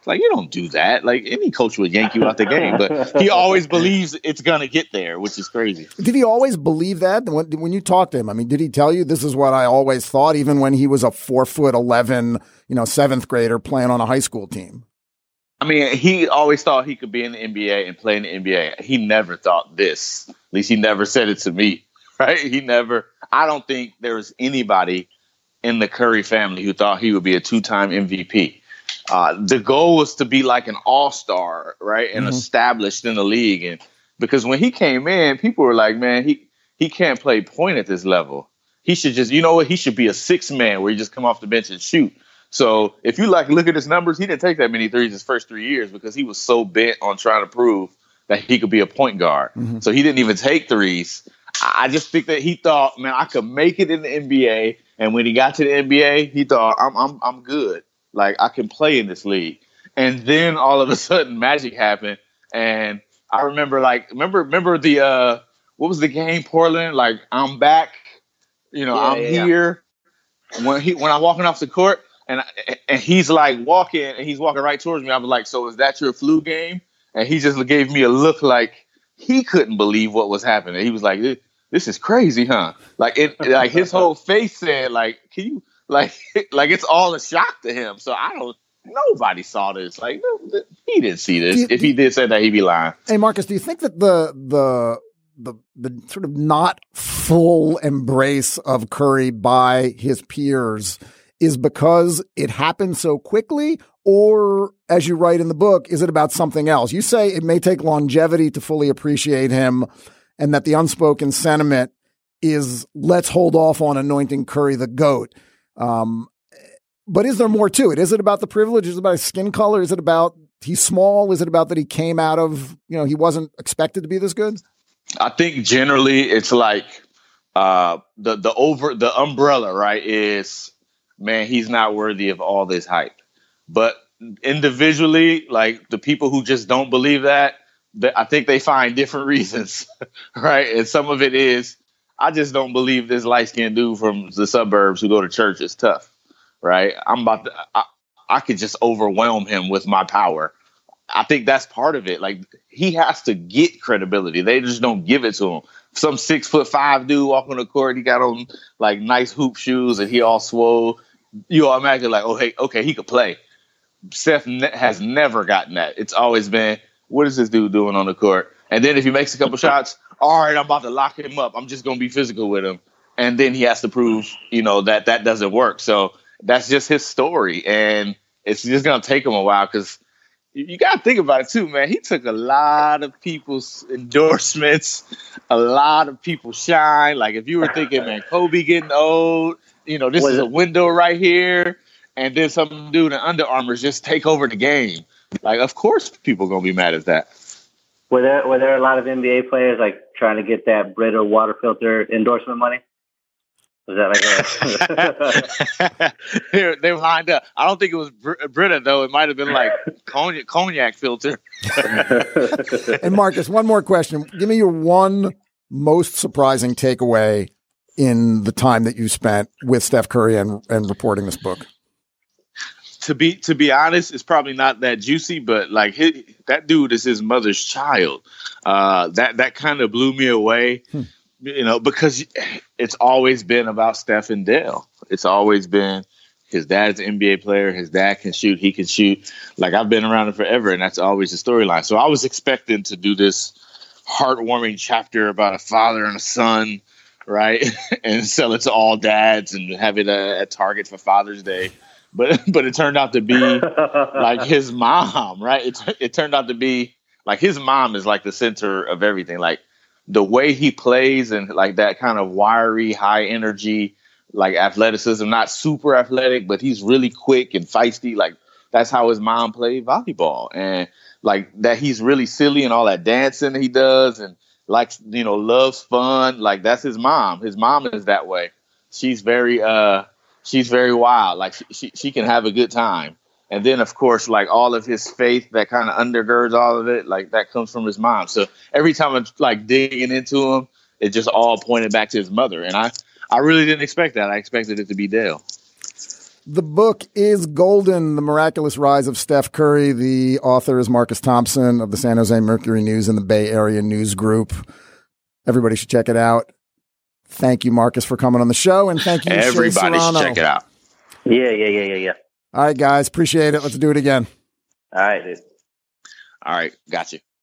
Like, you don't do that. Like, any coach would yank you out the game, but he always believes it's going to get there, which is crazy. Did he always believe that? When you talked to him, I mean, did he tell you this is what I always thought, even when he was a 4'11", seventh grader playing on a high school team? I mean, he always thought he could be in the NBA and play in the NBA. He never thought this. At least he never said it to me, right? I don't think there was anybody in the Curry family who thought he would be a 2-time MVP. The goal was to be like an all-star, right, and established in the league. And because when he came in, people were like, man, he can't play point at this level. He should just, he should be a 6-man where he just come off the bench and shoot. So if you look at his numbers, he didn't take that many threes his first 3 years because he was so bent on trying to prove that he could be a point guard. Mm-hmm. So he didn't even take threes. I just think that he thought, man, I could make it in the NBA. And when he got to the NBA, he thought, I'm good. Like, I can play in this league. And then all of a sudden Magic happened. And I remember remember the what was the game, Portland? Like, I'm back, I'm here. When I'm walking off the court and he's like walking and he's walking right towards me, I was like, so is that your flu game? And he just gave me a look like he couldn't believe what was happening. He was like, this is crazy, huh? Like his whole face said, like, can you like it's all a shock to him. So nobody saw this. Like, no, he didn't see this. If he did say that, he'd be lying. Hey, Marcus, do you think that the sort of not full embrace of Curry by his peers is because it happened so quickly? Or, as you write in the book, is it about something else? You say it may take longevity to fully appreciate him, and that the unspoken sentiment is let's hold off on anointing Curry the GOAT. But is there more to it? Is it about the privilege? Is it about his skin color? Is it about he's small? Is it about that he came out of, he wasn't expected to be this good? I think generally it's like the umbrella, right, is, man, he's not worthy of all this hype. But individually, like the people who just don't believe that, I think they find different reasons, right? And some of it is, I just don't believe this light-skinned dude from the suburbs who go to church is tough, right? I could just overwhelm him with my power. I think that's part of it. Like, he has to get credibility. They just don't give it to him. Some 6'5" dude walking on the court, he got on like nice hoop shoes and he all swole. You automatically like, oh, hey, okay, he could play. Steph has never gotten that. It's always been, what is this dude doing on the court? And then if he makes a couple shots, all right, I'm about to lock him up. I'm just going to be physical with him. And then he has to prove, that doesn't work. So that's just his story. And it's just going to take him a while because you got to think about it too, man. He took a lot of people's endorsements, a lot of people's shine. Like, if you were thinking, man, Kobe getting old, this is a window right here. And then some dude in Under Armour just take over the game. Like, of course people are going to be mad at that. Were there a lot of NBA players like trying to get that Brita water filter endorsement money? Was that like they lined up? I don't think it was Brita though. It might have been like cognac filter. And Marcus, one more question. Give me your one most surprising takeaway in the time that you spent with Steph Curry and reporting this book. To be honest, it's probably not that juicy, but like that dude is his mother's child. That kind of blew me away, because it's always been about Steph and Dale. It's always been his dad's an NBA player. His dad can shoot. He can shoot. Like, I've been around him forever, and that's always the storyline. So I was expecting to do this heartwarming chapter about a father and a son, right? And sell it to all dads and have it at Target for Father's Day. But it turned out to be like his mom, right? It turned out to be like his mom is like the center of everything. Like, the way he plays and like that kind of wiry, high energy, like athleticism, not super athletic, but he's really quick and feisty. Like, that's how his mom played volleyball. And like that, he's really silly and all that dancing he does and likes, loves fun. Like, that's his mom. His mom is that way. She's very wild. Like, she can have a good time. And then, of course, like all of his faith that kind of undergirds all of it, like that comes from his mom. So every time I'm like digging into him, it just all pointed back to his mother. And I really didn't expect that. I expected it to be Dale. The book is golden, The Miraculous Rise of Steph Curry. The author is Marcus Thompson of the San Jose Mercury News and the Bay Area News Group. Everybody should check it out. Thank you, Marcus, for coming on the show, and thank you, Everybody Shea should check it out. Yeah. All right, guys. Appreciate it. Let's do it again. All right, dude. All right. Got you.